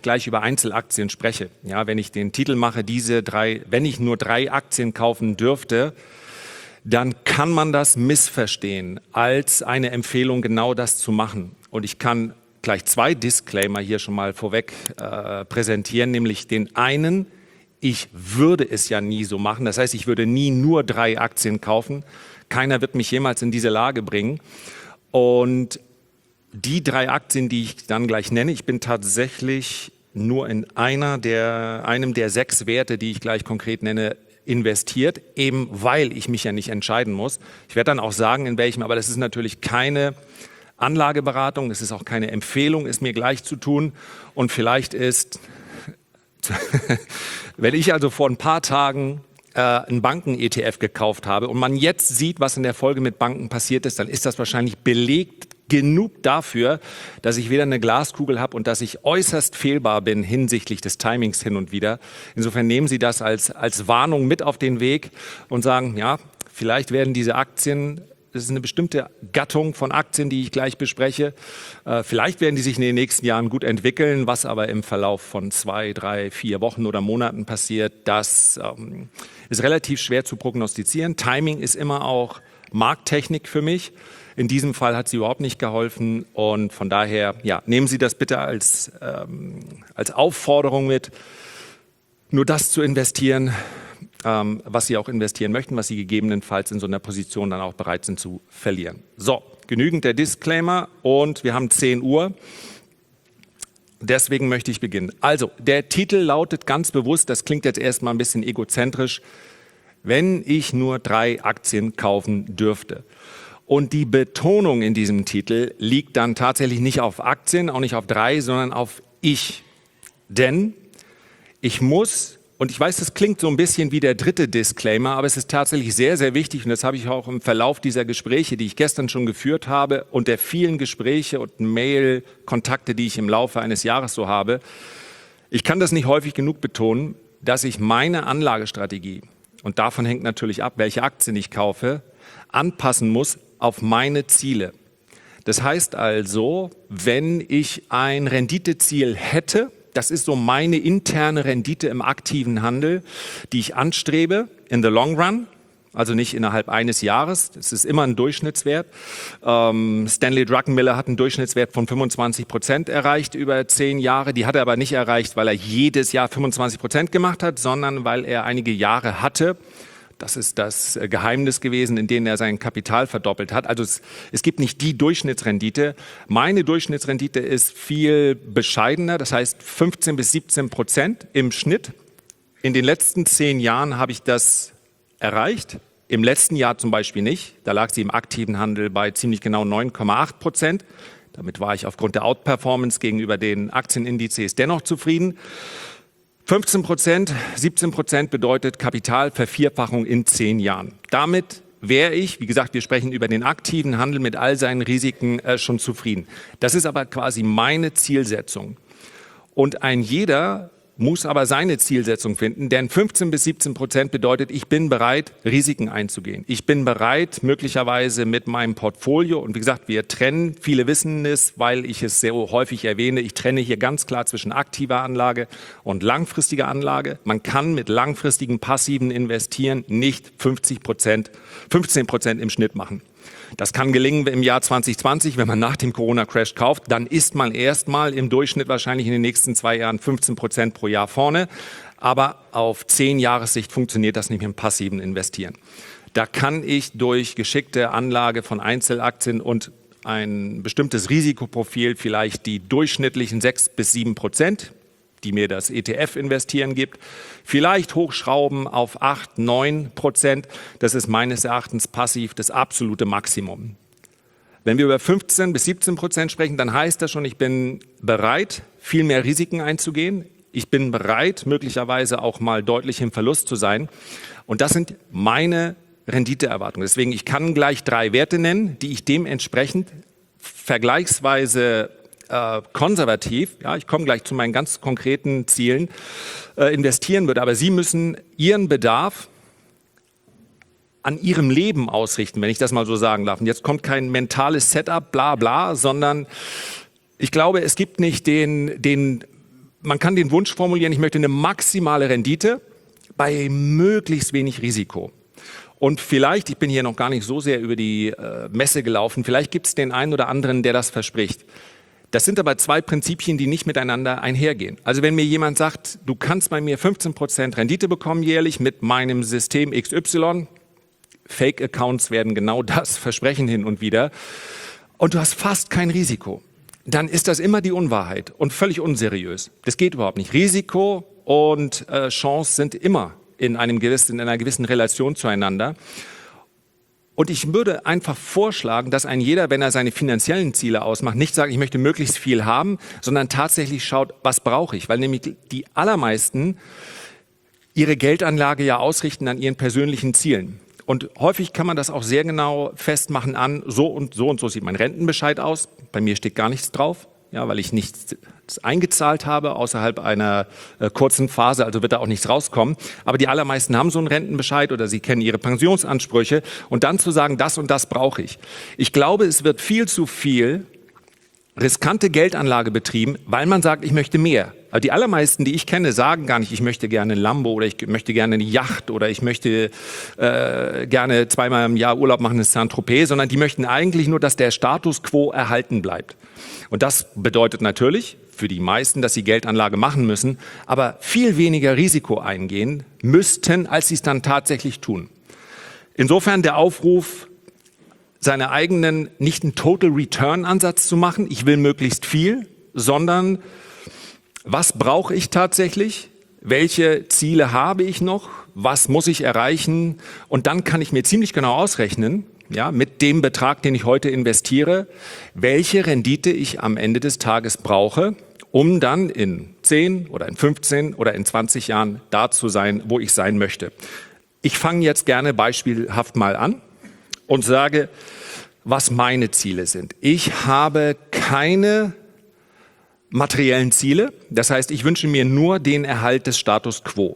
ich gleich über Einzelaktien spreche. Ja, wenn ich den Titel mache, wenn ich nur 3 Aktien kaufen dürfte, dann kann man das missverstehen als eine Empfehlung, genau das zu machen. Und ich kann gleich 2 Disclaimer hier schon mal vorweg präsentieren, nämlich den einen: Ich würde es ja nie so machen. Das heißt, ich würde nie nur 3 Aktien kaufen. Keiner wird mich jemals in diese Lage bringen. Und die 3 Aktien, die ich dann gleich nenne, ich bin tatsächlich nur in einem der 6 Werte, die ich gleich konkret nenne, investiert, eben weil ich mich ja nicht entscheiden muss. Ich werde dann auch sagen, in welchem, aber das ist natürlich keine Anlageberatung, es ist auch keine Empfehlung, es mir gleich zu tun. Und vielleicht ist, wenn ich also vor ein paar Tagen einen Banken-ETF gekauft habe und man jetzt sieht, was in der Folge mit Banken passiert ist, dann ist das wahrscheinlich belegt genug dafür, dass ich weder eine Glaskugel habe und dass ich äußerst fehlbar bin hinsichtlich des Timings hin und wieder. Insofern nehmen Sie das als Warnung mit auf den Weg und sagen, ja, vielleicht werden diese Aktien, das ist eine bestimmte Gattung von Aktien, die ich gleich bespreche, vielleicht werden die sich in den nächsten Jahren gut entwickeln, was aber im Verlauf von 2, 3, 4 Wochen oder Monaten passiert, das ist relativ schwer zu prognostizieren. Timing ist immer auch Markttechnik für mich. In diesem Fall hat sie überhaupt nicht geholfen und von daher, ja, nehmen Sie das bitte als Aufforderung mit, nur das zu investieren, was Sie auch investieren möchten, was Sie gegebenenfalls in so einer Position dann auch bereit sind zu verlieren. So, genügend der Disclaimer und wir haben 10 Uhr. Deswegen möchte ich beginnen. Also, der Titel lautet ganz bewusst, das klingt jetzt erstmal ein bisschen egozentrisch, wenn ich nur 3 Aktien kaufen dürfte. Und die Betonung in diesem Titel liegt dann tatsächlich nicht auf Aktien, auch nicht auf 3, sondern auf ich. Denn ich muss, und ich weiß, das klingt so ein bisschen wie der 3. Disclaimer, aber es ist tatsächlich sehr, sehr wichtig und das habe ich auch im Verlauf dieser Gespräche, die ich gestern schon geführt habe und der vielen Gespräche und Mail-Kontakte, die ich im Laufe eines Jahres so habe. Ich kann das nicht häufig genug betonen, dass ich meine Anlagestrategie, und davon hängt natürlich ab, welche Aktien ich kaufe, anpassen muss auf meine Ziele. Das heißt also, wenn ich ein Renditeziel hätte, das ist so meine interne Rendite im aktiven Handel, die ich anstrebe in the long run, also nicht innerhalb eines Jahres, das ist immer ein Durchschnittswert. Stanley Druckenmiller hat einen Durchschnittswert von 25% erreicht über 10 Jahre. Die hat er aber nicht erreicht, weil er jedes Jahr 25% gemacht hat, sondern weil er einige Jahre hatte. Das ist das Geheimnis gewesen, in denen er sein Kapital verdoppelt hat. Also es gibt nicht die Durchschnittsrendite. Meine Durchschnittsrendite ist viel bescheidener, das heißt 15-17% im Schnitt. In den letzten 10 Jahren habe ich das erreicht. Im letzten Jahr zum Beispiel nicht. Da lag sie im aktiven Handel bei ziemlich genau 9,8%. Damit war ich aufgrund der Outperformance gegenüber den Aktienindizes dennoch zufrieden. 15%, 17% bedeutet Kapitalvervierfachung in 10 Jahren. Damit wäre ich, wie gesagt, wir sprechen über den aktiven Handel mit all seinen Risiken schon zufrieden. Das ist aber quasi meine Zielsetzung. Und ein jeder muss aber seine Zielsetzung finden, denn 15-17% bedeutet, ich bin bereit, Risiken einzugehen. Ich bin bereit, möglicherweise mit meinem Portfolio, und wie gesagt, wir trennen, viele wissen es, weil ich es sehr häufig erwähne, ich trenne hier ganz klar zwischen aktiver Anlage und langfristiger Anlage. Man kann mit langfristigen passiven Investieren nicht 15% im Schnitt machen. Das kann gelingen im Jahr 2020, wenn man nach dem Corona-Crash kauft, dann ist man erstmal im Durchschnitt wahrscheinlich in den nächsten 2 Jahren 15% pro Jahr vorne. Aber auf 10 Jahressicht funktioniert das nicht mit dem passiven Investieren. Da kann ich durch geschickte Anlage von Einzelaktien und ein bestimmtes Risikoprofil vielleicht die durchschnittlichen 6-7%, die mir das ETF-Investieren gibt, vielleicht hochschrauben auf 8-9%. Das ist meines Erachtens passiv das absolute Maximum. Wenn wir über 15-17% sprechen, dann heißt das schon, ich bin bereit, viel mehr Risiken einzugehen. Ich bin bereit, möglicherweise auch mal deutlich im Verlust zu sein. Und das sind meine Renditeerwartungen. Deswegen, ich kann gleich 3 Werte nennen, die ich dementsprechend vergleichsweise konservativ, ja, ich komme gleich zu meinen ganz konkreten Zielen, investieren würde. Aber Sie müssen Ihren Bedarf an Ihrem Leben ausrichten, wenn ich das mal so sagen darf. Und jetzt kommt kein mentales Setup, bla bla, sondern ich glaube, es gibt nicht den man kann den Wunsch formulieren, ich möchte eine maximale Rendite bei möglichst wenig Risiko. Und vielleicht, ich bin hier noch gar nicht so sehr über die Messe gelaufen, vielleicht gibt es den einen oder anderen, der das verspricht. Das sind aber zwei Prinzipien, die nicht miteinander einhergehen. Also wenn mir jemand sagt, du kannst bei mir 15% Rendite bekommen jährlich mit meinem System XY, Fake-Accounts werden genau das versprechen hin und wieder, und du hast fast kein Risiko, dann ist das immer die Unwahrheit und völlig unseriös. Das geht überhaupt nicht. Risiko und Chance sind immer in einer gewissen Relation zueinander. Und ich würde einfach vorschlagen, dass ein jeder, wenn er seine finanziellen Ziele ausmacht, nicht sagt, ich möchte möglichst viel haben, sondern tatsächlich schaut, was brauche ich? Weil nämlich die allermeisten ihre Geldanlage ja ausrichten an ihren persönlichen Zielen. Und häufig kann man das auch sehr genau festmachen an, so und so sieht mein Rentenbescheid aus. Bei mir steht gar nichts drauf, ja, weil ich nichts eingezahlt habe außerhalb einer kurzen Phase, also wird da auch nichts rauskommen. Aber die allermeisten haben so einen Rentenbescheid oder sie kennen ihre Pensionsansprüche. Und dann zu sagen, das und das brauche ich. Ich glaube, es wird viel zu viel riskante Geldanlage betrieben, weil man sagt, ich möchte mehr. Aber die allermeisten, die ich kenne, sagen gar nicht, ich möchte gerne ein Lambo oder ich möchte gerne eine Yacht oder ich möchte gerne zweimal im Jahr Urlaub machen in Saint-Tropez, sondern die möchten eigentlich nur, dass der Status quo erhalten bleibt. Und das bedeutet natürlich für die meisten, dass sie Geldanlage machen müssen, aber viel weniger Risiko eingehen müssten, als sie es dann tatsächlich tun. Insofern der Aufruf, seine eigenen, nicht einen Total Return Ansatz zu machen, ich will möglichst viel, sondern was brauche ich tatsächlich? Welche Ziele habe ich noch? Was muss ich erreichen? Und dann kann ich mir ziemlich genau ausrechnen, ja, mit dem Betrag, den ich heute investiere, welche Rendite ich am Ende des Tages brauche, um dann in 10 oder in 15 oder in 20 Jahren da zu sein, wo ich sein möchte. Ich fange jetzt gerne beispielhaft mal an und sage, was meine Ziele sind. Ich habe keine materiellen Ziele. Das heißt, ich wünsche mir nur den Erhalt des Status quo.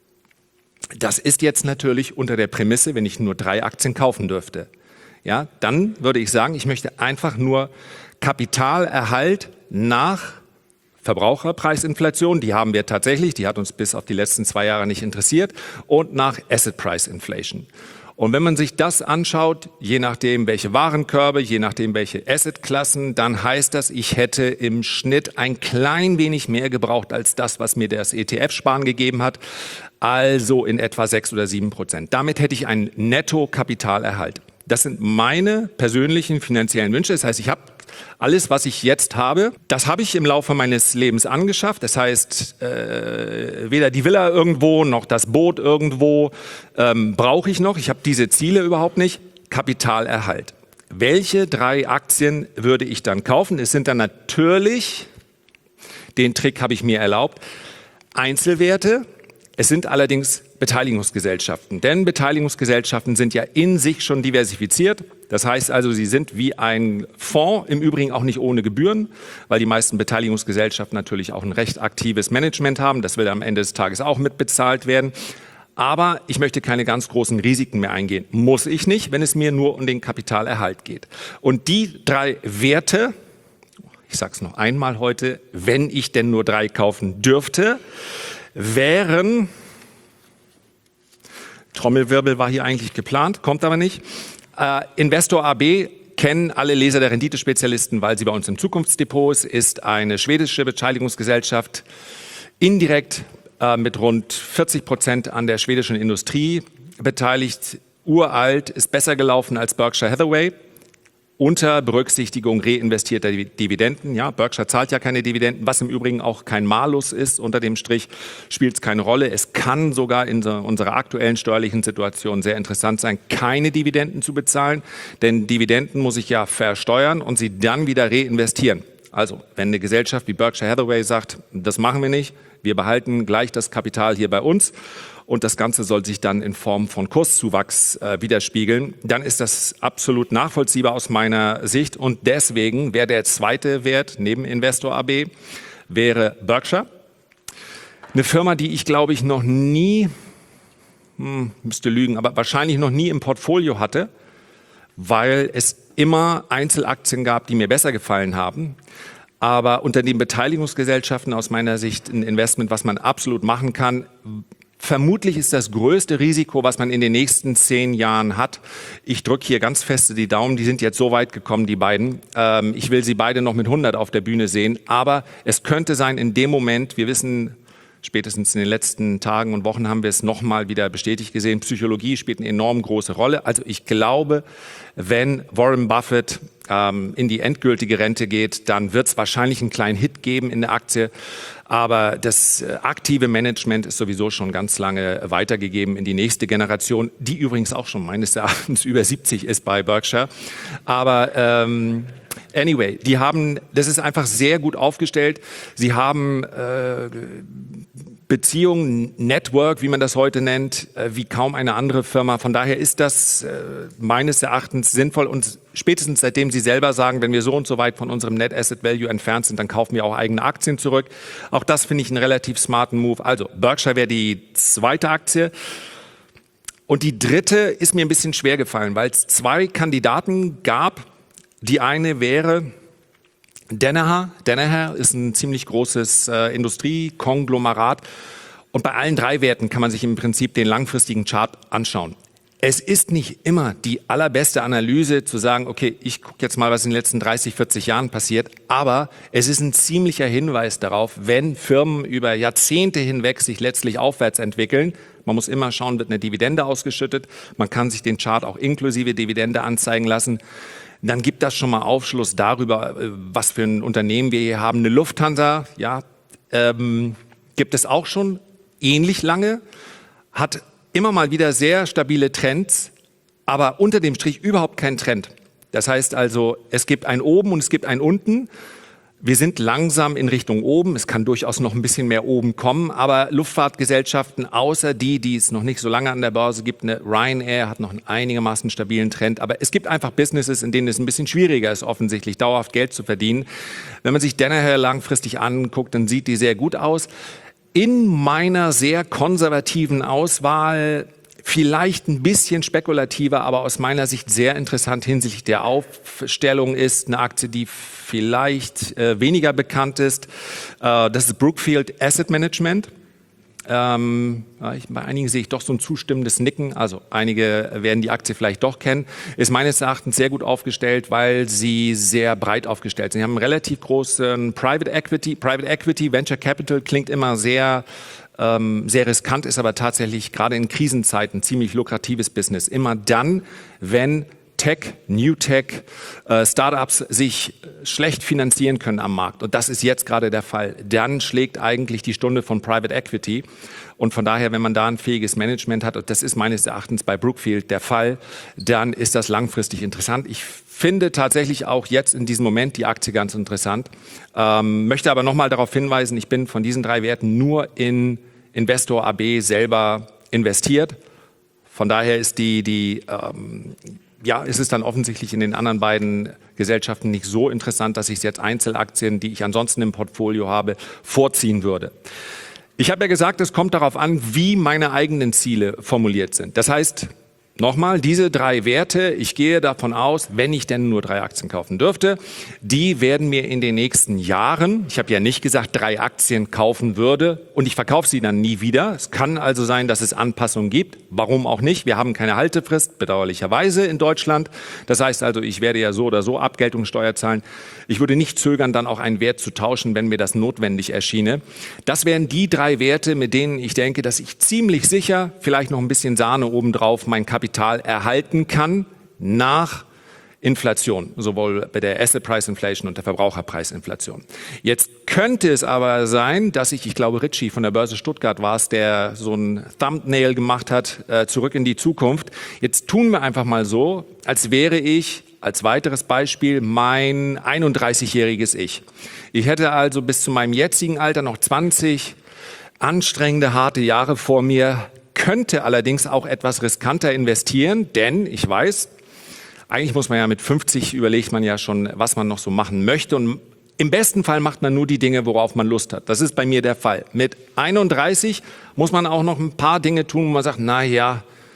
Das ist jetzt natürlich unter der Prämisse, wenn ich nur 3 Aktien kaufen dürfte. Ja, dann würde ich sagen, ich möchte einfach nur Kapitalerhalt nach Verbraucherpreisinflation, die haben wir tatsächlich, die hat uns bis auf die letzten 2 Jahre nicht interessiert, und nach Asset Price Inflation. Und wenn man sich das anschaut, je nachdem welche Warenkörbe, je nachdem welche Assetklassen, dann heißt das, ich hätte im Schnitt ein klein wenig mehr gebraucht als das, was mir das ETF-Sparen gegeben hat, also in etwa 6 oder 7%. Damit hätte ich einen Netto-Kapitalerhalt. Das sind meine persönlichen finanziellen Wünsche. Das heißt, ich habe alles, was ich jetzt habe, das habe ich im Laufe meines Lebens angeschafft. Das heißt, weder die Villa irgendwo noch das Boot irgendwo brauche ich noch. Ich habe diese Ziele überhaupt nicht. Kapitalerhalt. Welche 3 Aktien würde ich dann kaufen? Es sind dann natürlich, den Trick habe ich mir erlaubt, Einzelwerte. Es sind allerdings Beteiligungsgesellschaften, denn Beteiligungsgesellschaften sind ja in sich schon diversifiziert. Das heißt also, sie sind wie ein Fonds, im Übrigen auch nicht ohne Gebühren, weil die meisten Beteiligungsgesellschaften natürlich auch ein recht aktives Management haben. Das will am Ende des Tages auch mitbezahlt werden. Aber ich möchte keine ganz großen Risiken mehr eingehen. Muss ich nicht, wenn es mir nur um den Kapitalerhalt geht. Und die 3 Werte, ich sage es noch einmal heute, wenn ich denn nur 3 kaufen dürfte, wären, Trommelwirbel war hier eigentlich geplant, kommt aber nicht, Investor AB kennen alle Leser der Renditespezialisten, weil sie bei uns im Zukunftsdepot ist eine schwedische Beteiligungsgesellschaft, indirekt mit rund 40% an der schwedischen Industrie beteiligt, uralt, ist besser gelaufen als Berkshire Hathaway, unter Berücksichtigung reinvestierter Dividenden. Ja, Berkshire zahlt ja keine Dividenden, was im Übrigen auch kein Malus ist. Unter dem Strich spielt es keine Rolle. Es kann sogar in unserer aktuellen steuerlichen Situation sehr interessant sein, keine Dividenden zu bezahlen, denn Dividenden muss ich ja versteuern und sie dann wieder reinvestieren. Also, wenn eine Gesellschaft wie Berkshire Hathaway sagt, das machen wir nicht, wir behalten gleich das Kapital hier bei uns und das Ganze soll sich dann in Form von Kurszuwachs widerspiegeln, dann ist das absolut nachvollziehbar aus meiner Sicht. Und deswegen wäre der zweite Wert neben Investor AB, wäre Berkshire. Eine Firma, die ich glaube ich noch nie, müsste lügen, aber wahrscheinlich noch nie im Portfolio hatte, weil es immer Einzelaktien gab, die mir besser gefallen haben. Aber unter den Beteiligungsgesellschaften aus meiner Sicht ein Investment, was man absolut machen kann. Vermutlich ist das größte Risiko, was man in den nächsten 10 Jahren hat. Ich drücke hier ganz feste die Daumen. Die sind jetzt so weit gekommen, die beiden. Ich will sie beide noch mit 100 auf der Bühne sehen. Aber es könnte sein, in dem Moment, wir wissen, spätestens in den letzten Tagen und Wochen haben wir es nochmal wieder bestätigt gesehen, Psychologie spielt eine enorm große Rolle. Also ich glaube, wenn Warren Buffett in die endgültige Rente geht, dann wird es wahrscheinlich einen kleinen Hit geben in der Aktie. Aber das aktive Management ist sowieso schon ganz lange weitergegeben in die nächste Generation, die übrigens auch schon meines Erachtens über 70 ist bei Berkshire. Aber anyway, das ist einfach sehr gut aufgestellt. Sie haben Beziehungen, Network, wie man das heute nennt, wie kaum eine andere Firma. Von daher ist das meines Erachtens sinnvoll und spätestens seitdem Sie selber sagen, wenn wir so und so weit von unserem Net Asset Value entfernt sind, dann kaufen wir auch eigene Aktien zurück. Auch das finde ich einen relativ smarten Move. Also Berkshire wäre die zweite Aktie. Und die dritte ist mir ein bisschen schwer gefallen, weil es 2 Kandidaten gab. Die eine wäre Danaher. Danaher ist ein ziemlich großes Industriekonglomerat. Und bei allen 3 Werten kann man sich im Prinzip den langfristigen Chart anschauen. Es ist nicht immer die allerbeste Analyse zu sagen, okay, ich gucke jetzt mal, was in den letzten 30, 40 Jahren passiert. Aber es ist ein ziemlicher Hinweis darauf, wenn Firmen über Jahrzehnte hinweg sich letztlich aufwärts entwickeln. Man muss immer schauen, wird eine Dividende ausgeschüttet. Man kann sich den Chart auch inklusive Dividende anzeigen lassen. Dann gibt das schon mal Aufschluss darüber, was für ein Unternehmen wir hier haben. Eine Lufthansa, ja, gibt es auch schon ähnlich lange, hat immer mal wieder sehr stabile Trends, aber unter dem Strich überhaupt keinen Trend. Das heißt also, es gibt ein Oben und es gibt ein Unten. Wir sind langsam in Richtung oben. Es kann durchaus noch ein bisschen mehr oben kommen, aber Luftfahrtgesellschaften, außer die es noch nicht so lange an der Börse gibt, eine Ryanair hat noch einen einigermaßen stabilen Trend, aber es gibt einfach Businesses, in denen es ein bisschen schwieriger ist, offensichtlich dauerhaft Geld zu verdienen. Wenn man sich Danaher langfristig anguckt, dann sieht die sehr gut aus. In meiner sehr konservativen Auswahl vielleicht ein bisschen spekulativer, aber aus meiner Sicht sehr interessant hinsichtlich der Aufstellung ist eine Aktie, die vielleicht weniger bekannt ist. Das ist Brookfield Asset Management. Bei einigen sehe ich doch so ein zustimmendes Nicken. Also einige werden die Aktie vielleicht doch kennen. Ist meines Erachtens sehr gut aufgestellt, weil sie sehr breit aufgestellt sind. Sie haben einen relativ großen Private Equity, Venture Capital klingt immer sehr riskant, ist aber tatsächlich gerade in Krisenzeiten ziemlich lukratives Business. Immer dann, wenn New Tech, Startups sich schlecht finanzieren können am Markt. Und das ist jetzt gerade der Fall. Dann schlägt eigentlich die Stunde von Private Equity. Und von daher, wenn man da ein fähiges Management hat, und das ist meines Erachtens bei Brookfield der Fall, dann ist das langfristig interessant. Ich finde tatsächlich auch jetzt in diesem Moment die Aktie ganz interessant. Möchte aber nochmal darauf hinweisen, ich bin von diesen 3 Werten nur in Investor AB selber investiert. Von daher ist ist es dann offensichtlich in den anderen beiden Gesellschaften nicht so interessant, dass ich jetzt Einzelaktien, die ich ansonsten im Portfolio habe, vorziehen würde. Ich habe ja gesagt, es kommt darauf an, wie meine eigenen Ziele formuliert sind. Das heißt, nochmal, diese 3 Werte, ich gehe davon aus, wenn ich denn nur 3 Aktien kaufen dürfte, die werden mir in den nächsten Jahren, ich habe ja nicht gesagt, 3 Aktien kaufen würde und ich verkaufe sie dann nie wieder. Es kann also sein, dass es Anpassungen gibt. Warum auch nicht? Wir haben keine Haltefrist, bedauerlicherweise in Deutschland. Das heißt also, ich werde ja so oder so Abgeltungssteuer zahlen. Ich würde nicht zögern, dann auch einen Wert zu tauschen, wenn mir das notwendig erschiene. Das wären die 3 Werte, mit denen ich denke, dass ich ziemlich sicher, vielleicht noch ein bisschen Sahne obendrauf, mein Kapital erhalten kann nach Inflation, sowohl bei der Asset Price Inflation und der Verbraucherpreisinflation. Jetzt könnte es aber sein, dass ich glaube Ritchie von der Börse Stuttgart war es, der so ein Thumbnail gemacht hat, zurück in die Zukunft. Jetzt tun wir einfach mal so, als wäre ich als weiteres Beispiel mein 31-jähriges Ich. Ich hätte also bis zu meinem jetzigen Alter noch 20 anstrengende, harte Jahre vor mir, könnte allerdings auch etwas riskanter investieren, denn ich weiß, eigentlich muss man ja mit 50 überlegt man ja schon, was man noch so machen möchte und im besten Fall macht man nur die Dinge, worauf man Lust hat. Das ist bei mir der Fall. Mit 31 muss man auch noch ein paar Dinge tun, wo man sagt, na ja,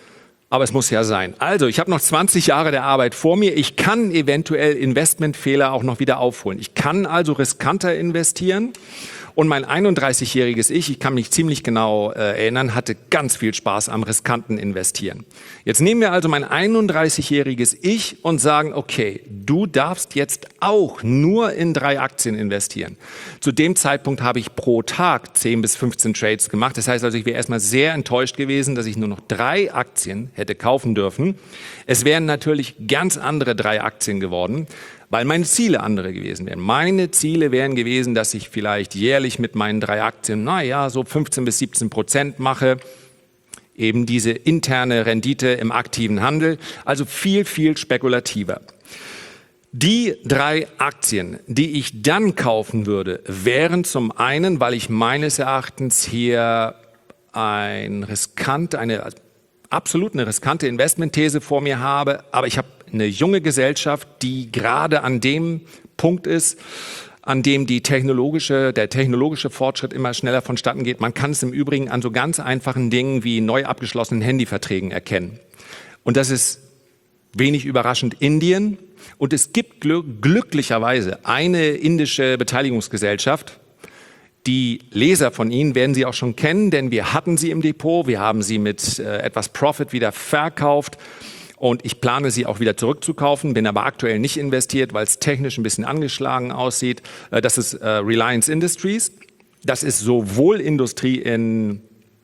Aber es muss ja sein. Also, ich habe noch 20 Jahre der Arbeit vor mir. Ich kann eventuell Investmentfehler auch noch wieder aufholen. Ich kann also riskanter investieren. Und mein 31-jähriges Ich kann mich ziemlich genau erinnern, hatte ganz viel Spaß am riskanten Investieren. Jetzt nehmen wir also mein 31-jähriges Ich und sagen, okay, du darfst jetzt auch nur in 3 Aktien investieren. Zu dem Zeitpunkt habe ich pro Tag 10 bis 15 Trades gemacht. Das heißt also, ich wäre erstmal sehr enttäuscht gewesen, dass ich nur noch 3 Aktien hätte kaufen dürfen. Es wären natürlich ganz andere 3 Aktien geworden, weil meine Ziele andere gewesen wären. Meine Ziele wären gewesen, dass ich vielleicht jährlich mit meinen 3 Aktien, so 15 bis 17% mache. Eben diese interne Rendite im aktiven Handel. Also viel, viel spekulativer. Die 3 Aktien, die ich dann kaufen würde, wären zum einen, weil ich meines Erachtens hier eine absolut riskante Investmentthese vor mir habe, aber ich habe eine junge Gesellschaft, die gerade an dem Punkt ist, an dem der technologische Fortschritt immer schneller vonstatten geht. Man kann es im Übrigen an so ganz einfachen Dingen wie neu abgeschlossenen Handyverträgen erkennen. Und das ist wenig überraschend Indien. Und es gibt glücklicherweise eine indische Beteiligungsgesellschaft. Die Leser von Ihnen werden sie auch schon kennen, denn wir hatten sie im Depot. Wir haben sie mit etwas Profit wieder verkauft. Und ich plane sie auch wieder zurückzukaufen, bin aber aktuell nicht investiert, weil es technisch ein bisschen angeschlagen aussieht. Das ist Reliance Industries. Das ist sowohl Industrie in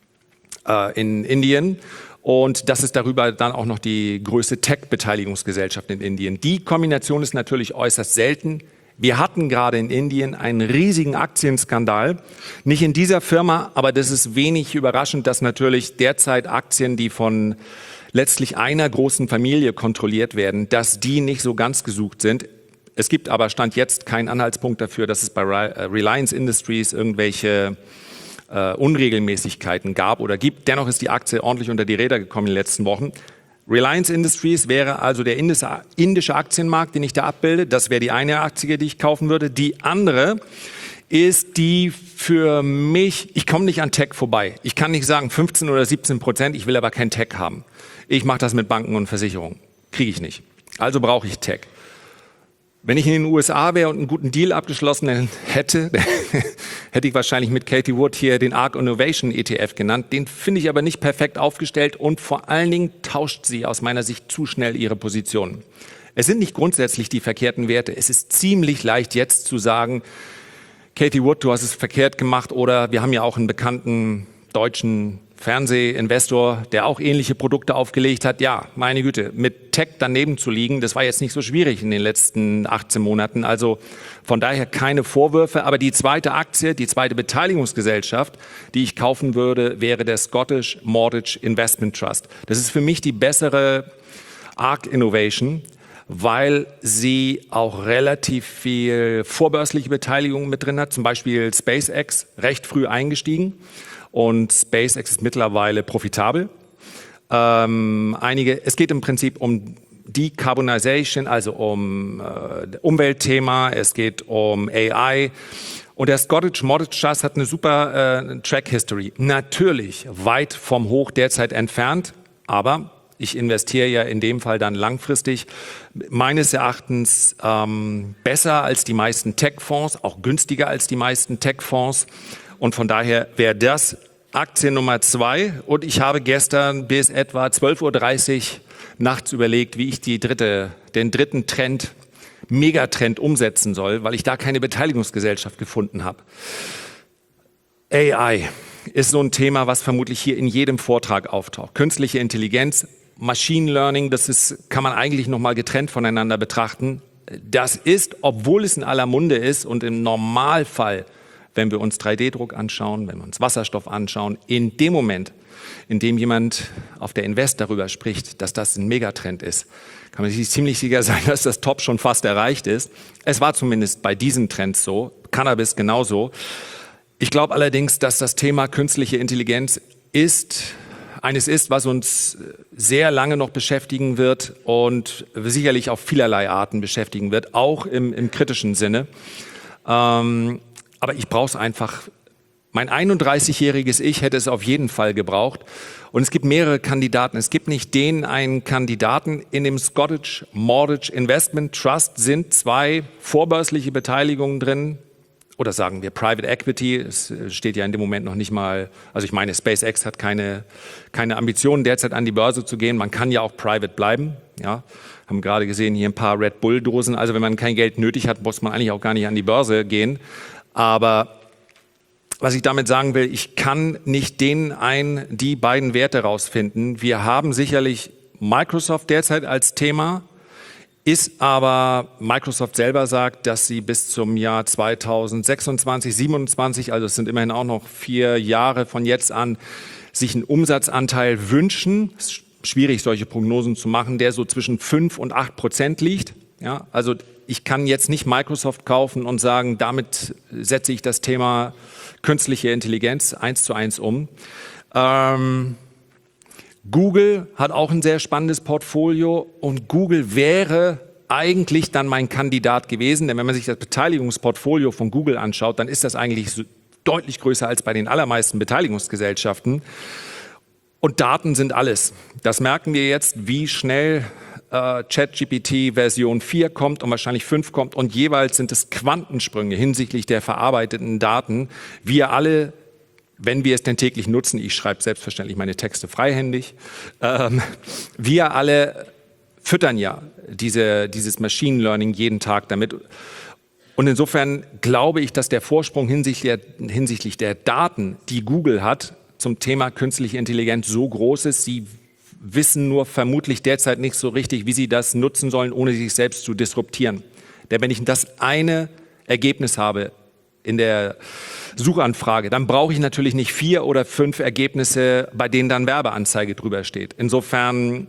Indien und das ist darüber dann auch noch die größte Tech-Beteiligungsgesellschaft in Indien. Die Kombination ist natürlich äußerst selten. Wir hatten gerade in Indien einen riesigen Aktienskandal. Nicht in dieser Firma, aber das ist wenig überraschend, dass natürlich derzeit Aktien, die von letztlich einer großen Familie kontrolliert werden, dass die nicht so ganz gesucht sind. Es gibt aber Stand jetzt keinen Anhaltspunkt dafür, dass es bei Reliance Industries irgendwelche Unregelmäßigkeiten gab oder gibt. Dennoch ist die Aktie ordentlich unter die Räder gekommen in den letzten Wochen. Reliance Industries wäre also der indische Aktienmarkt, den ich da abbilde. Das wäre die eine Aktie, die ich kaufen würde. Die andere ist die für mich, ich komme nicht an Tech vorbei. Ich kann nicht sagen 15 oder 17%, ich will aber kein Tech haben. Ich mache das mit Banken und Versicherungen. Kriege ich nicht. Also brauche ich Tech. Wenn ich in den USA wäre und einen guten Deal abgeschlossen hätte, hätte ich wahrscheinlich mit Katie Wood hier den ARK Innovation ETF genannt. Den finde ich aber nicht perfekt aufgestellt und vor allen Dingen tauscht sie aus meiner Sicht zu schnell ihre Positionen. Es sind nicht grundsätzlich die verkehrten Werte. Es ist ziemlich leicht jetzt zu sagen, Katie Wood, du hast es verkehrt gemacht, oder wir haben ja auch einen bekannten deutschen Fernsehinvestor, der auch ähnliche Produkte aufgelegt hat. Ja, meine Güte, mit Tech daneben zu liegen, das war jetzt nicht so schwierig in den letzten 18 Monaten. Also von daher keine Vorwürfe. Aber die zweite Aktie, die zweite Beteiligungsgesellschaft, die ich kaufen würde, wäre der Scottish Mortgage Investment Trust. Das ist für mich die bessere ARK Innovation, weil sie auch relativ viel vorbörsliche Beteiligung mit drin hat. Zum Beispiel SpaceX, recht früh eingestiegen. Und SpaceX ist mittlerweile profitabel. Es geht im Prinzip um Decarbonization, also um Umweltthema, es geht um AI. Und der Scottish Mortgage Trust hat eine super Track History. Natürlich weit vom Hoch derzeit entfernt, aber ich investiere ja in dem Fall dann langfristig. Meines Erachtens besser als die meisten Tech-Fonds, auch günstiger als die meisten Tech-Fonds. Und von daher wäre das Aktie Nummer 2. Und ich habe gestern bis etwa 12:30 Uhr nachts überlegt, wie ich den dritten Trend, Megatrend umsetzen soll, weil ich da keine Beteiligungsgesellschaft gefunden habe. AI ist so ein Thema, was vermutlich hier in jedem Vortrag auftaucht. Künstliche Intelligenz, Machine Learning, kann man eigentlich nochmal getrennt voneinander betrachten. Das ist, obwohl es in aller Munde ist und im Normalfall, wenn wir uns 3D-Druck anschauen, wenn wir uns Wasserstoff anschauen, in dem Moment, in dem jemand auf der Invest darüber spricht, dass das ein Megatrend ist, kann man sich ziemlich sicher sein, dass das Top schon fast erreicht ist. Es war zumindest bei diesen Trends so, Cannabis genauso. Ich glaube allerdings, dass das Thema künstliche Intelligenz eines ist, was uns sehr lange noch beschäftigen wird und sicherlich auf vielerlei Arten beschäftigen wird, auch im kritischen Sinne. Aber ich brauche es einfach Mein 31-jähriges Ich hätte es auf jeden Fall gebraucht. Und es gibt mehrere Kandidaten. Es gibt nicht den einen Kandidaten. In dem Scottish Mortgage Investment Trust sind 2 vorbörsliche Beteiligungen drin. Oder sagen wir Private Equity. Es steht ja in dem Moment noch nicht mal, also ich meine, SpaceX hat keine Ambitionen, derzeit an die Börse zu gehen. Man kann ja auch private bleiben. Ja, haben gerade gesehen, hier ein paar Red Bull-Dosen. Also wenn man kein Geld nötig hat, muss man eigentlich auch gar nicht an die Börse gehen. Aber was ich damit sagen will, ich kann nicht die beiden Werte rausfinden. Wir haben sicherlich Microsoft derzeit als Thema, ist aber Microsoft selber sagt, dass sie bis zum Jahr 2026, 27, also es sind immerhin auch noch 4 Jahre von jetzt an, sich einen Umsatzanteil wünschen. Es ist schwierig, solche Prognosen zu machen, der so zwischen 5 und 8% liegt. Ja, also ich kann jetzt nicht Microsoft kaufen und sagen, damit setze ich das Thema künstliche Intelligenz 1:1 um. Google hat auch ein sehr spannendes Portfolio und Google wäre eigentlich dann mein Kandidat gewesen, denn wenn man sich das Beteiligungsportfolio von Google anschaut, dann ist das eigentlich so deutlich größer als bei den allermeisten Beteiligungsgesellschaften. Und Daten sind alles. Das merken wir jetzt, wie schnell ChatGPT Version 4 kommt und wahrscheinlich 5 kommt und jeweils sind es Quantensprünge hinsichtlich der verarbeiteten Daten. Wir alle, wenn wir es denn täglich nutzen, ich schreibe selbstverständlich meine Texte freihändig, wir alle füttern ja dieses Machine Learning jeden Tag damit. Und insofern glaube ich, dass der Vorsprung hinsichtlich der Daten, die Google hat, zum Thema künstliche Intelligenz so groß ist. Sie wissen nur vermutlich derzeit nicht so richtig, wie sie das nutzen sollen, ohne sich selbst zu disruptieren. Denn wenn ich das eine Ergebnis habe in der Suchanfrage, dann brauche ich natürlich nicht 4 oder 5 Ergebnisse, bei denen dann Werbeanzeige drüber steht. Insofern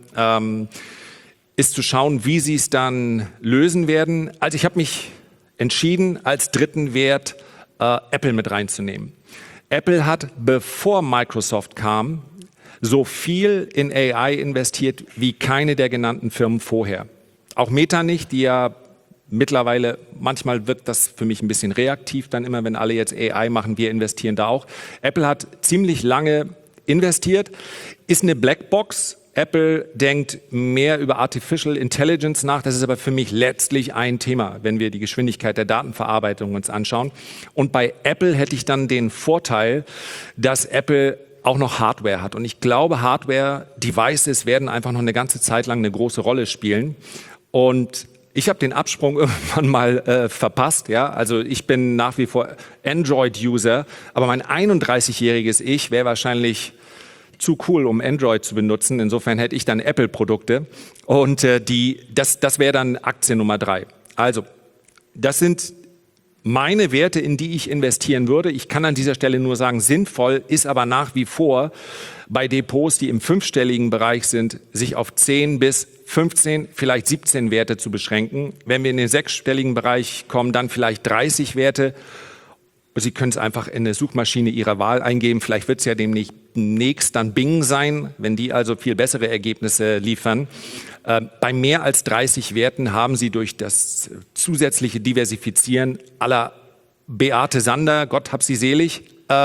ist zu schauen, wie sie es dann lösen werden. Also ich habe mich entschieden, als dritten Wert Apple mit reinzunehmen. Apple hat, bevor Microsoft kam, so viel in AI investiert wie keine der genannten Firmen vorher. Auch Meta nicht, die ja mittlerweile, manchmal wirkt das für mich ein bisschen reaktiv, dann immer, wenn alle jetzt AI machen, wir investieren da auch. Apple hat ziemlich lange investiert, ist eine Blackbox. Apple denkt mehr über Artificial Intelligence nach. Das ist aber für mich letztlich ein Thema, wenn wir die Geschwindigkeit der Datenverarbeitung uns anschauen. Und bei Apple hätte ich dann den Vorteil, dass Apple auch noch Hardware hat. Und ich glaube, Hardware-Devices werden einfach noch eine ganze Zeit lang eine große Rolle spielen. Und ich habe den Absprung irgendwann mal verpasst. Ja? Also ich bin nach wie vor Android-User, aber mein 31-jähriges Ich wäre wahrscheinlich zu cool, um Android zu benutzen. Insofern hätte ich dann Apple-Produkte. Und das wäre dann Aktie Nummer 3. Also das sind meine Werte, in die ich investieren würde. Ich kann an dieser Stelle nur sagen, sinnvoll ist aber nach wie vor bei Depots, die im 5-stelligen Bereich sind, sich auf 10 bis 15, vielleicht 17 Werte zu beschränken. Wenn wir in den 6-stelligen Bereich kommen, dann vielleicht 30 Werte. Sie können es einfach in eine Suchmaschine Ihrer Wahl eingeben. Vielleicht wird es ja demnächst dann Bing sein, wenn die also viel bessere Ergebnisse liefern. Bei mehr als 30 Werten haben Sie durch das zusätzliche Diversifizieren aller Beate Sander, Gott hab sie selig,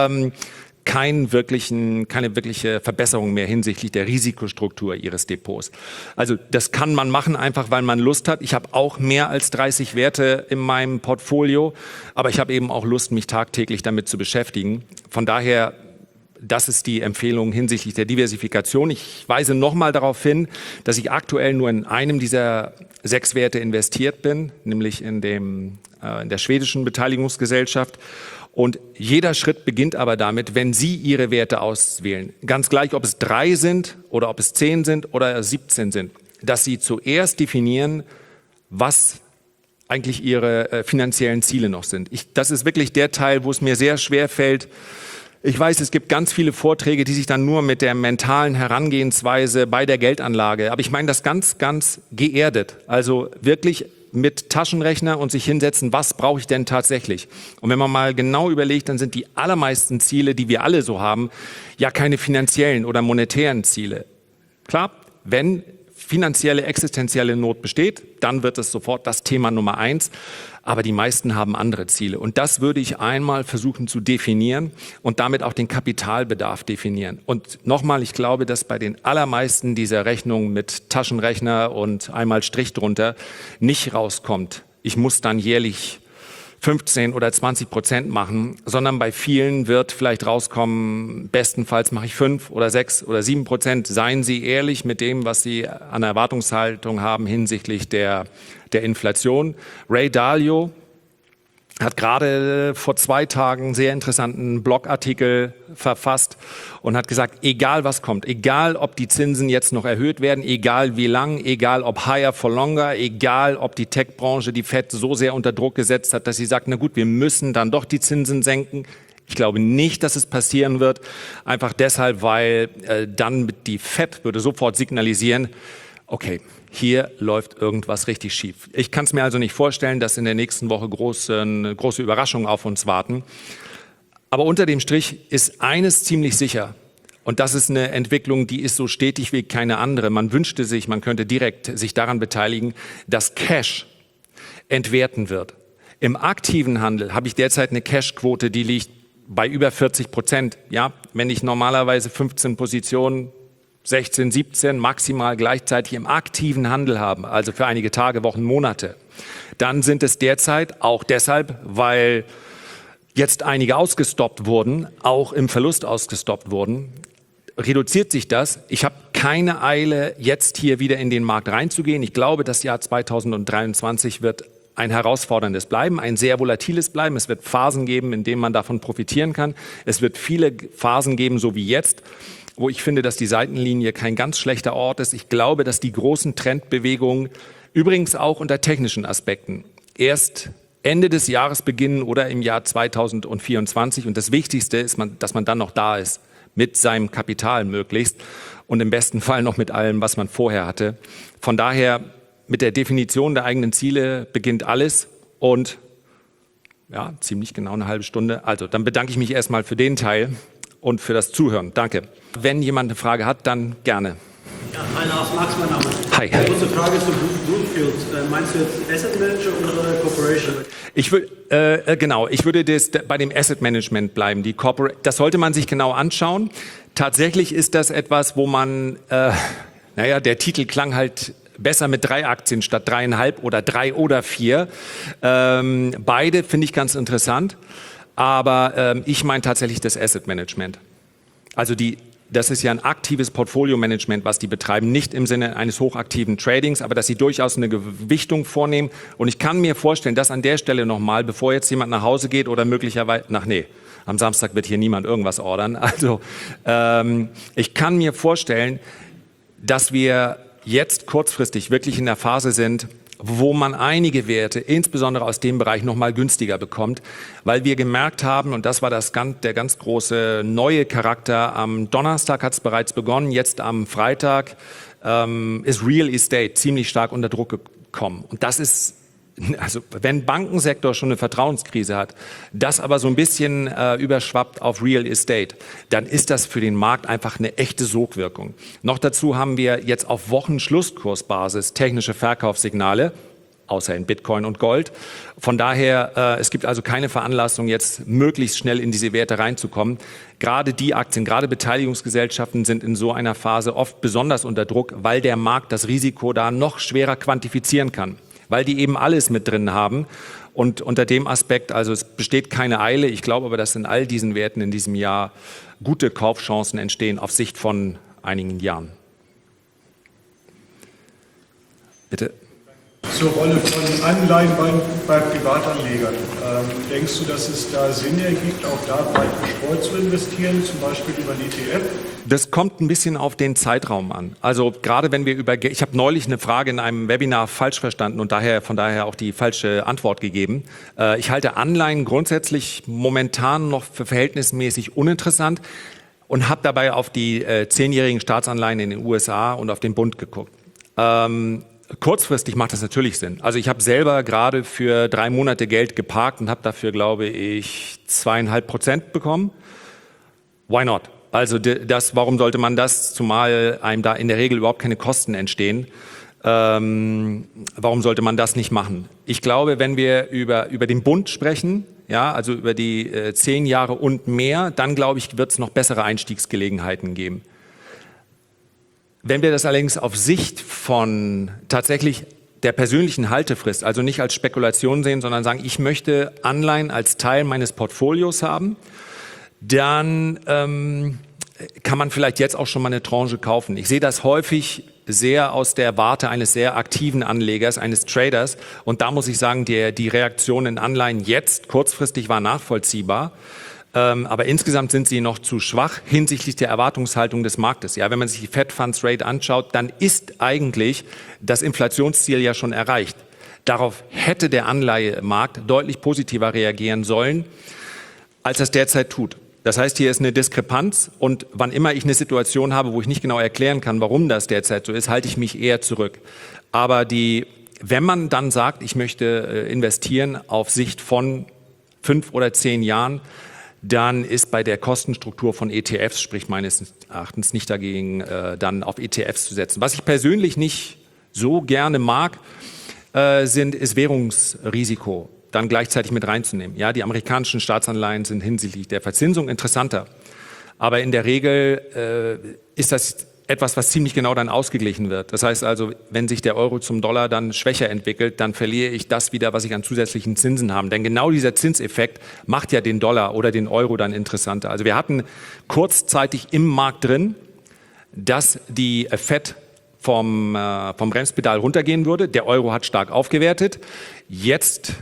keine wirkliche Verbesserung mehr hinsichtlich der Risikostruktur Ihres Depots. Also das kann man machen, einfach weil man Lust hat. Ich habe auch mehr als 30 Werte in meinem Portfolio, aber ich habe eben auch Lust, mich tagtäglich damit zu beschäftigen. Von daher, das ist die Empfehlung hinsichtlich der Diversifikation. Ich weise nochmal darauf hin, dass ich aktuell nur in einem dieser 6 Werte investiert bin, nämlich in der schwedischen Beteiligungsgesellschaft. Und jeder Schritt beginnt aber damit, wenn Sie Ihre Werte auswählen, ganz gleich, ob es 3 sind oder ob es 10 sind oder 17 sind, dass Sie zuerst definieren, was eigentlich Ihre finanziellen Ziele noch sind. Das ist wirklich der Teil, wo es mir sehr schwer fällt. Ich weiß, es gibt ganz viele Vorträge, die sich dann nur mit der mentalen Herangehensweise bei der Geldanlage, aber ich meine das ganz, ganz geerdet, also wirklich mit Taschenrechner und sich hinsetzen, was brauche ich denn tatsächlich? Und wenn man mal genau überlegt, dann sind die allermeisten Ziele, die wir alle so haben, ja keine finanziellen oder monetären Ziele. Klar, wenn finanzielle, existenzielle Not besteht, dann wird es sofort das Thema Nummer 1. Aber die meisten haben andere Ziele. Und das würde ich einmal versuchen zu definieren und damit auch den Kapitalbedarf definieren. Und nochmal, ich glaube, dass bei den allermeisten dieser Rechnungen mit Taschenrechner und einmal Strich drunter nicht rauskommt. Ich muss dann jährlich 15 oder 20% machen, sondern bei vielen wird vielleicht rauskommen, bestenfalls mache ich 5 oder 6 oder 7%. Seien Sie ehrlich mit dem, was Sie an Erwartungshaltung haben hinsichtlich der Inflation. Ray Dalio hat gerade vor 2 Tagen einen sehr interessanten Blogartikel verfasst und hat gesagt, egal was kommt, egal ob die Zinsen jetzt noch erhöht werden, egal wie lang, egal ob higher for longer, egal ob die Tech-Branche die Fed so sehr unter Druck gesetzt hat, dass sie sagt, na gut, wir müssen dann doch die Zinsen senken. Ich glaube nicht, dass es passieren wird, einfach deshalb, weil dann die Fed würde sofort signalisieren, okay, hier läuft irgendwas richtig schief. Ich kann es mir also nicht vorstellen, dass in der nächsten Woche große Überraschungen auf uns warten. Aber unter dem Strich ist eines ziemlich sicher. Und das ist eine Entwicklung, die ist so stetig wie keine andere. Man wünschte sich, man könnte direkt sich daran beteiligen, dass Cash entwerten wird. Im aktiven Handel habe ich derzeit eine Cash-Quote, die liegt bei über 40%. Ja, wenn ich normalerweise 15 Positionen 16, 17 maximal gleichzeitig im aktiven Handel haben, also für einige Tage, Wochen, Monate, dann sind es derzeit auch deshalb, weil jetzt einige ausgestoppt wurden, auch im Verlust ausgestoppt wurden, reduziert sich das. Ich habe keine Eile, jetzt hier wieder in den Markt reinzugehen. Ich glaube, das Jahr 2023 wird ein herausforderndes bleiben, ein sehr volatiles bleiben. Es wird Phasen geben, in denen man davon profitieren kann. Es wird viele Phasen geben, so wie jetzt, wo ich finde, dass die Seitenlinie kein ganz schlechter Ort ist. Ich glaube, dass die großen Trendbewegungen, übrigens auch unter technischen Aspekten, erst Ende des Jahres beginnen oder im Jahr 2024. Und das Wichtigste ist, dass man dann noch da ist, mit seinem Kapital möglichst und im besten Fall noch mit allem, was man vorher hatte. Von daher, mit der Definition der eigenen Ziele beginnt alles und ja, ziemlich genau eine halbe Stunde. Also, dann bedanke ich mich erstmal für den Teil und für das Zuhören. Danke. Wenn jemand eine Frage hat, dann gerne. Ja, hi Lars, Max, mein Name. Hi. Kurze Frage zu Brookfield. Meinst du jetzt Asset Manager oder Corporation? Ich würde bei dem Asset Management bleiben. Das sollte man sich genau anschauen. Tatsächlich ist das etwas, wo man, der Titel klang halt besser mit 3 Aktien statt 3,5 oder 3 oder 4. Beide finde ich ganz interessant. Aber ich meine tatsächlich das Asset Management. Also das ist ja ein aktives Portfolio-Management, was die betreiben, nicht im Sinne eines hochaktiven Tradings, aber dass sie durchaus eine Gewichtung vornehmen. Und ich kann mir vorstellen, dass an der Stelle nochmal, bevor jetzt jemand nach Hause geht oder möglicherweise, am Samstag wird hier niemand irgendwas ordern. Also ich kann mir vorstellen, dass wir jetzt kurzfristig wirklich in der Phase sind, wo man einige Werte, insbesondere aus dem Bereich, nochmal günstiger bekommt, weil wir gemerkt haben, und das war der ganz große neue Charakter, am Donnerstag hat es bereits begonnen, jetzt am Freitag ist Real Estate ziemlich stark unter Druck gekommen. Und das ist, also wenn Bankensektor schon eine Vertrauenskrise hat, das aber so ein bisschen überschwappt auf Real Estate, dann ist das für den Markt einfach eine echte Sogwirkung. Noch dazu haben wir jetzt auf Wochenschlusskursbasis technische Verkaufssignale, außer in Bitcoin und Gold. Von daher, es gibt also keine Veranlassung, jetzt möglichst schnell in diese Werte reinzukommen. Gerade die Aktien, gerade Beteiligungsgesellschaften sind in so einer Phase oft besonders unter Druck, weil der Markt das Risiko da noch schwerer quantifizieren kann, weil die eben alles mit drin haben. Und unter dem Aspekt, also es besteht keine Eile. Ich glaube aber, dass in all diesen Werten in diesem Jahr gute Kaufchancen entstehen auf Sicht von einigen Jahren. Bitte. Zur Rolle von Anleihen bei Privatanlegern. Denkst du, dass es da Sinn ergibt, auch da breit gestreut zu investieren, zum Beispiel über einen ETF? Das kommt ein bisschen auf den Zeitraum an. Also gerade wenn wir ich habe neulich eine Frage in einem Webinar falsch verstanden und von daher auch die falsche Antwort gegeben. Ich halte Anleihen grundsätzlich momentan noch für verhältnismäßig uninteressant und habe dabei auf die 10-jährigen Staatsanleihen in den USA und auf den Bund geguckt. Kurzfristig macht das natürlich Sinn. Also ich habe selber gerade für 3 Monate Geld geparkt und habe dafür, glaube ich, 2,5% bekommen. Why not? Also warum sollte man das, zumal einem da in der Regel überhaupt keine Kosten entstehen, warum sollte man das nicht machen? Ich glaube, wenn wir über den Bund sprechen, ja, also über die 10 Jahre und mehr, dann glaube ich, wird es noch bessere Einstiegsgelegenheiten geben. Wenn wir das allerdings auf Sicht von tatsächlich der persönlichen Haltefrist, also nicht als Spekulation sehen, sondern sagen, ich möchte Anleihen als Teil meines Portfolios haben, dann kann man vielleicht jetzt auch schon mal eine Tranche kaufen. Ich sehe das häufig sehr aus der Warte eines sehr aktiven Anlegers, eines Traders. Und da muss ich sagen, die Reaktion in Anleihen jetzt kurzfristig war nachvollziehbar. Aber insgesamt sind sie noch zu schwach hinsichtlich der Erwartungshaltung des Marktes. Ja, wenn man sich die Fed Funds Rate anschaut, dann ist eigentlich das Inflationsziel ja schon erreicht. Darauf hätte der Anleihemarkt deutlich positiver reagieren sollen, als das derzeit tut. Das heißt, hier ist eine Diskrepanz und wann immer ich eine Situation habe, wo ich nicht genau erklären kann, warum das derzeit so ist, halte ich mich eher zurück. Aber wenn man dann sagt, ich möchte investieren auf Sicht von 5 oder 10 Jahren, dann ist bei der Kostenstruktur von ETFs, sprich meines Erachtens nicht dagegen, dann auf ETFs zu setzen. Was ich persönlich nicht so gerne mag, ist Währungsrisiko dann gleichzeitig mit reinzunehmen. Ja, die amerikanischen Staatsanleihen sind hinsichtlich der Verzinsung interessanter. Aber in der Regel ist das etwas, was ziemlich genau dann ausgeglichen wird. Das heißt also, wenn sich der Euro zum Dollar dann schwächer entwickelt, dann verliere ich das wieder, was ich an zusätzlichen Zinsen habe. Denn genau dieser Zinseffekt macht ja den Dollar oder den Euro dann interessanter. Also wir hatten kurzzeitig im Markt drin, dass die Fed vom Bremspedal runtergehen würde. Der Euro hat stark aufgewertet. Jetzt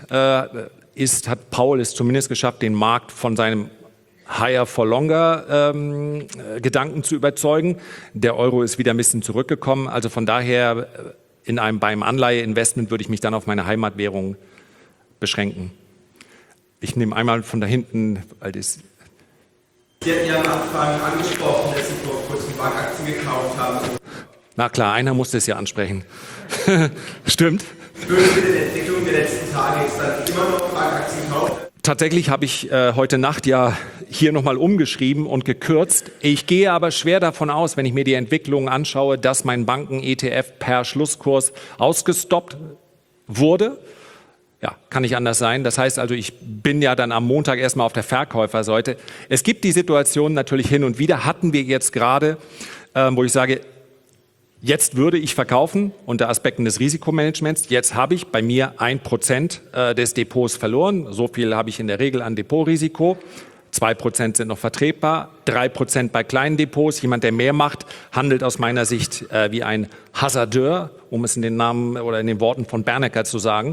hat Powell es zumindest geschafft, den Markt von seinem Higher for Longer Gedanken zu überzeugen. Der Euro ist wieder ein bisschen zurückgekommen. Also von daher beim Anleiheinvestment würde ich mich dann auf meine Heimatwährung beschränken. Ich nehme einmal von da hinten, weil das... Sie hatten ja am Anfang angesprochen, dass Sie vor kurzem Bankaktien gekauft haben. Na klar, einer musste es ja ansprechen. Stimmt. Würden Sie mit der Entwicklung der letzten Tage jetzt dann immer noch Bankaktien kaufen? Tatsächlich habe ich heute Nacht ja hier nochmal umgeschrieben und gekürzt. Ich gehe aber schwer davon aus, wenn ich mir die Entwicklungen anschaue, dass mein Banken-ETF per Schlusskurs ausgestoppt wurde. Ja, kann nicht anders sein. Das heißt also, ich bin ja dann am Montag erstmal auf der Verkäuferseite. Es gibt die Situation natürlich hin und wieder, hatten wir jetzt gerade, wo ich sage, jetzt würde ich verkaufen unter Aspekten des Risikomanagements. Jetzt habe ich bei mir 1% des Depots verloren. So viel habe ich in der Regel an Depotrisiko. 2% sind noch vertretbar, 3% bei kleinen Depots. Jemand, der mehr macht, handelt aus meiner Sicht wie ein Hasardeur, um es in den Namen oder in den Worten von Bernecker zu sagen.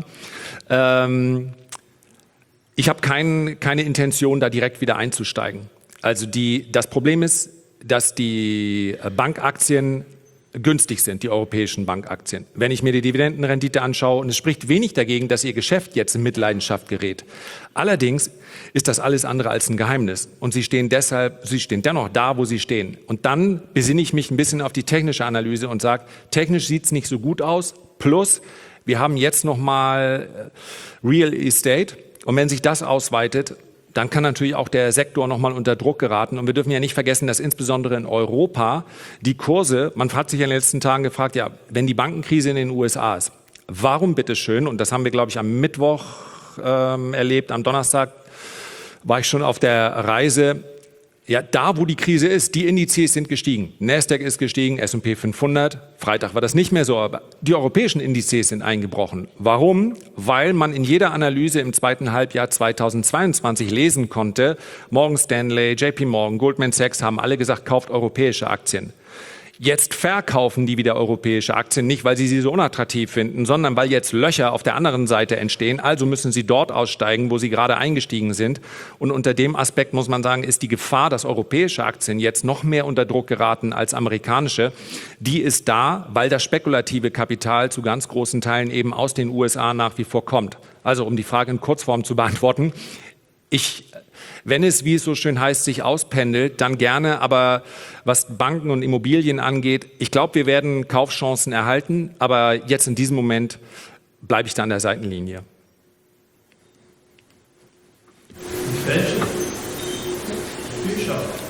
Ich habe keine Intention, da direkt wieder einzusteigen. Also das Problem ist, dass die Bankaktien günstig sind, die europäischen Bankaktien. Wenn ich mir die Dividendenrendite anschaue, und es spricht wenig dagegen, dass ihr Geschäft jetzt in Mitleidenschaft gerät. Allerdings ist das alles andere als ein Geheimnis. Und sie stehen dennoch da, wo sie stehen. Und dann besinne ich mich ein bisschen auf die technische Analyse und sage, technisch sieht es nicht so gut aus. Plus, wir haben jetzt nochmal Real Estate. Und wenn sich das ausweitet, dann kann natürlich auch der Sektor nochmal unter Druck geraten. Und wir dürfen ja nicht vergessen, dass insbesondere in Europa die Kurse, man hat sich in den letzten Tagen gefragt, ja, wenn die Bankenkrise in den USA ist, warum bitteschön, und das haben wir, glaube ich, am Mittwoch erlebt, am Donnerstag war ich schon auf der Reise, ja, da, wo die Krise ist, die Indizes sind gestiegen. Nasdaq ist gestiegen, S&P 500. Freitag war das nicht mehr so, aber die europäischen Indizes sind eingebrochen. Warum? Weil man in jeder Analyse im zweiten Halbjahr 2022 lesen konnte, Morgan Stanley, JP Morgan, Goldman Sachs haben alle gesagt, kauft europäische Aktien. Jetzt verkaufen die wieder europäische Aktien, nicht weil sie so unattraktiv finden, sondern weil jetzt Löcher auf der anderen Seite entstehen. Also müssen sie dort aussteigen, wo sie gerade eingestiegen sind. Und unter dem Aspekt muss man sagen, ist die Gefahr, dass europäische Aktien jetzt noch mehr unter Druck geraten als amerikanische, die ist da, weil das spekulative Kapital zu ganz großen Teilen eben aus den USA nach wie vor kommt. Also um die Frage in Kurzform zu beantworten, wenn es, wie es so schön heißt, sich auspendelt, dann gerne. Aber was Banken und Immobilien angeht, ich glaube, wir werden Kaufchancen erhalten. Aber jetzt in diesem Moment bleibe ich da an der Seitenlinie. Welche? Bücher.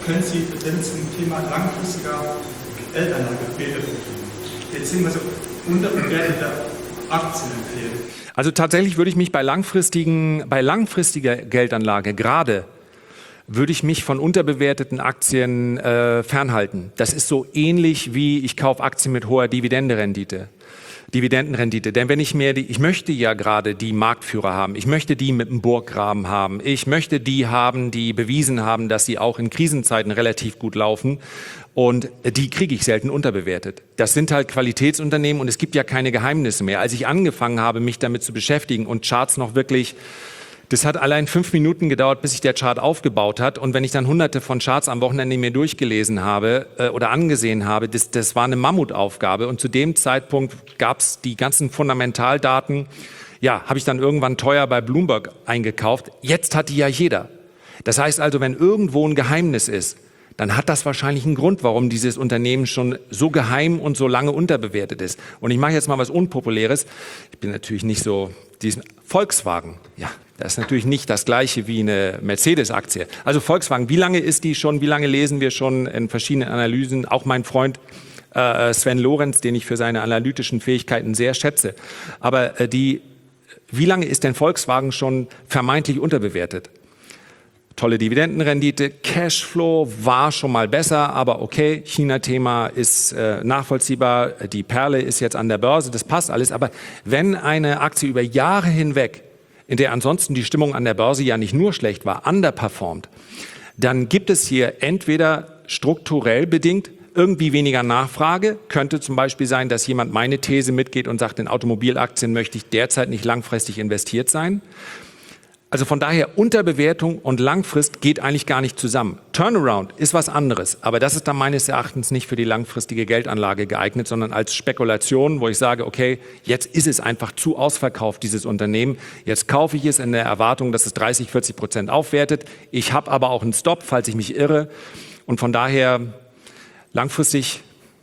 können Sie, wenn es um Thema langfristiger Geldanlage geht, beziehungsweise unterbewertete Aktien empfehlen? Also tatsächlich würde ich mich bei langfristiger Geldanlage würde ich mich von unterbewerteten Aktien fernhalten. Das ist so ähnlich wie ich kaufe Aktien mit hoher Dividendenrendite. Denn wenn ich möchte ja gerade die Marktführer haben, ich möchte die mit dem Burggraben haben, ich möchte die haben, die bewiesen haben, dass sie auch in Krisenzeiten relativ gut laufen, und die kriege ich selten unterbewertet. Das sind halt Qualitätsunternehmen und es gibt ja keine Geheimnisse mehr. Als ich angefangen habe, mich damit zu beschäftigen und Charts noch wirklich, das hat allein 5 Minuten gedauert, bis sich der Chart aufgebaut hat. Und wenn ich dann hunderte von Charts am Wochenende mir durchgelesen habe oder angesehen habe, das war eine Mammutaufgabe. Und zu dem Zeitpunkt gab es die ganzen Fundamentaldaten, ja, habe ich dann irgendwann teuer bei Bloomberg eingekauft. Jetzt hat die ja jeder. Das heißt also, wenn irgendwo ein Geheimnis ist, dann hat das wahrscheinlich einen Grund, warum dieses Unternehmen schon so geheim und so lange unterbewertet ist. Und ich mache jetzt mal was Unpopuläres. Ich bin natürlich nicht so, diesen Volkswagen, ja, das ist natürlich nicht das Gleiche wie eine Mercedes-Aktie. Also Volkswagen, wie lange ist die schon, wie lange lesen wir schon in verschiedenen Analysen? Auch mein Freund Sven Lorenz, den ich für seine analytischen Fähigkeiten sehr schätze. Aber wie lange ist denn Volkswagen schon vermeintlich unterbewertet? Tolle Dividendenrendite, Cashflow war schon mal besser, aber okay, China-Thema ist nachvollziehbar, die Perle ist jetzt an der Börse, das passt alles. Aber wenn eine Aktie über Jahre hinweg, in der ansonsten die Stimmung an der Börse ja nicht nur schlecht war, underperformt, dann gibt es hier entweder strukturell bedingt irgendwie weniger Nachfrage. Könnte zum Beispiel sein, dass jemand meine These mitgeht und sagt, in Automobilaktien möchte ich derzeit nicht langfristig investiert sein. Also von daher, Unterbewertung und Langfrist geht eigentlich gar nicht zusammen. Turnaround ist was anderes, aber das ist dann meines Erachtens nicht für die langfristige Geldanlage geeignet, sondern als Spekulation, wo ich sage, okay, jetzt ist es einfach zu ausverkauft, dieses Unternehmen. Jetzt kaufe ich es in der Erwartung, dass es 30-40% aufwertet. Ich habe aber auch einen Stop, falls ich mich irre. Und von daher langfristig,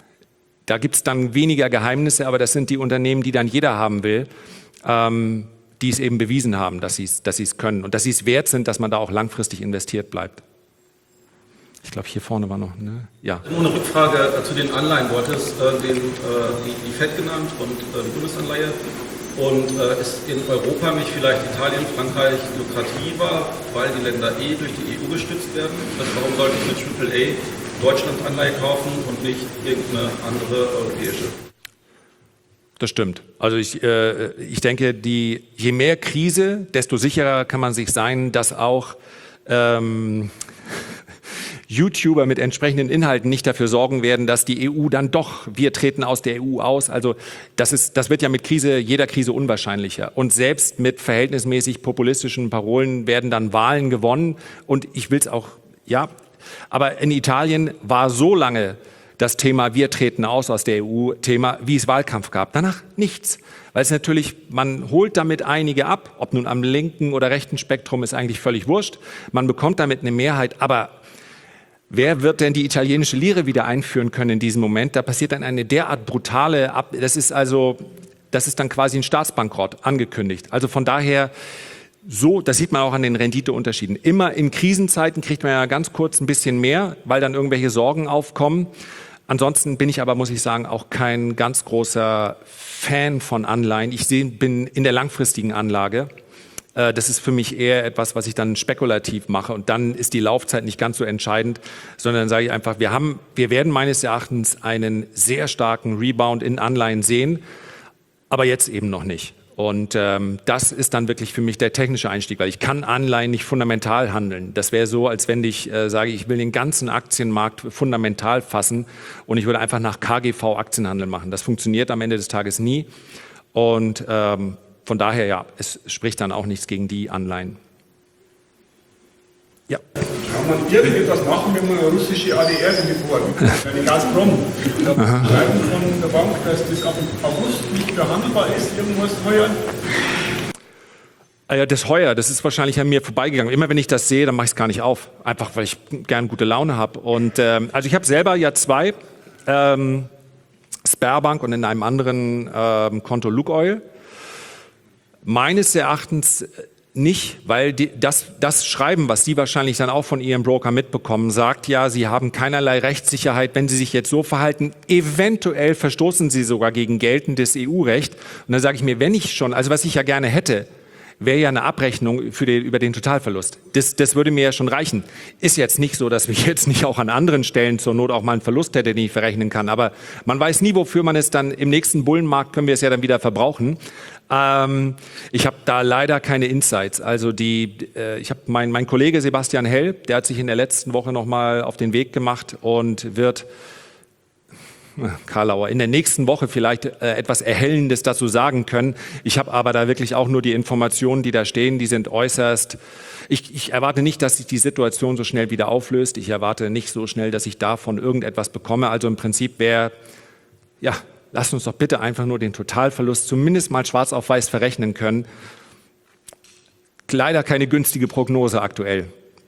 da gibt es dann weniger Geheimnisse, aber das sind die Unternehmen, die dann jeder haben will. Die es eben bewiesen haben, dass sie es können und dass sie es wert sind, dass man da auch langfristig investiert bleibt. Ich glaube, hier vorne war noch, ne? Ja. Nur eine Rückfrage zu den Anleihen. Du hattest die FED genannt und die Bundesanleihe. Und ist in Europa nicht vielleicht Italien, Frankreich lukrativer, weil die Länder durch die EU gestützt werden? Also warum sollte ich mit AAA Deutschland Anleihe kaufen und nicht irgendeine andere europäische? Das stimmt. Also ich denke, je mehr Krise, desto sicherer kann man sich sein, dass auch YouTuber mit entsprechenden Inhalten nicht dafür sorgen werden, dass die EU dann doch, wir treten aus der EU aus. Also das wird ja mit jeder Krise unwahrscheinlicher. Und selbst mit verhältnismäßig populistischen Parolen werden dann Wahlen gewonnen. Und ich will es auch, ja, aber in Italien war so lange das Thema, wir treten aus der EU-Thema, wie es Wahlkampf gab. Danach nichts. Weil es natürlich, man holt damit einige ab, ob nun am linken oder rechten Spektrum, ist eigentlich völlig wurscht. Man bekommt damit eine Mehrheit, aber wer wird denn die italienische Lire wieder einführen können in diesem Moment? Da passiert dann eine derart brutale, das ist dann quasi ein Staatsbankrott angekündigt. Also von daher, das sieht man auch an den Renditeunterschieden. Immer in Krisenzeiten kriegt man ja ganz kurz ein bisschen mehr, weil dann irgendwelche Sorgen aufkommen. Ansonsten bin ich aber, muss ich sagen, auch kein ganz großer Fan von Anleihen. Ich bin in der langfristigen Anlage. Das ist für mich eher etwas, was ich dann spekulativ mache. Und dann ist die Laufzeit nicht ganz so entscheidend, sondern sage ich einfach, wir werden meines Erachtens einen sehr starken Rebound in Anleihen sehen, aber jetzt eben noch nicht. Und das ist dann wirklich für mich der technische Einstieg, weil ich kann Anleihen nicht fundamental handeln. Das wäre so, als wenn ich sage, ich will den ganzen Aktienmarkt fundamental fassen und ich würde einfach nach KGV Aktienhandel machen. Das funktioniert am Ende des Tages nie. Und von daher, ja, es spricht dann auch nichts gegen die Anleihen. Ja. Kann man irgendetwas machen, wenn man eine russische ADR in die Vorhaben, eine Gazprom? Da schreiben von der Bank, dass das ab August nicht verhandelbar ist, irgendwas heuer. Ja, das heuer, das ist wahrscheinlich an mir vorbeigegangen. Immer wenn ich das sehe, dann mache ich es gar nicht auf. Einfach, weil ich gern gute Laune habe. Und also ich habe selber ja 2, Sberbank und in einem anderen Konto Lukoil. Meines Erachtens nicht, weil das Schreiben, was Sie wahrscheinlich dann auch von Ihrem Broker mitbekommen, sagt ja, Sie haben keinerlei Rechtssicherheit, wenn Sie sich jetzt so verhalten. Eventuell verstoßen Sie sogar gegen geltendes EU-Recht. Und dann sage ich mir, wenn ich schon, also was ich ja gerne hätte, wäre ja eine Abrechnung über den Totalverlust. Das würde mir ja schon reichen. Ist jetzt nicht so, dass ich jetzt nicht auch an anderen Stellen zur Not auch mal einen Verlust hätte, den ich verrechnen kann. Aber man weiß nie, wofür man es dann im nächsten Bullenmarkt können wir es ja dann wieder verbrauchen. Ich habe da leider keine Insights. Also ich habe mein Kollege Sebastian Hell, der hat sich in der letzten Woche noch mal auf den Weg gemacht und wird Karlauer in der nächsten Woche vielleicht etwas Erhellendes dazu sagen können. Ich habe aber da wirklich auch nur die Informationen, die da stehen, die sind äußerst. Ich erwarte nicht, dass sich die Situation so schnell wieder auflöst. Ich erwarte nicht so schnell, dass ich davon irgendetwas bekomme. Also im Prinzip lasst uns doch bitte einfach nur den Totalverlust zumindest mal schwarz auf weiß verrechnen können. Leider keine günstige Prognose aktuell.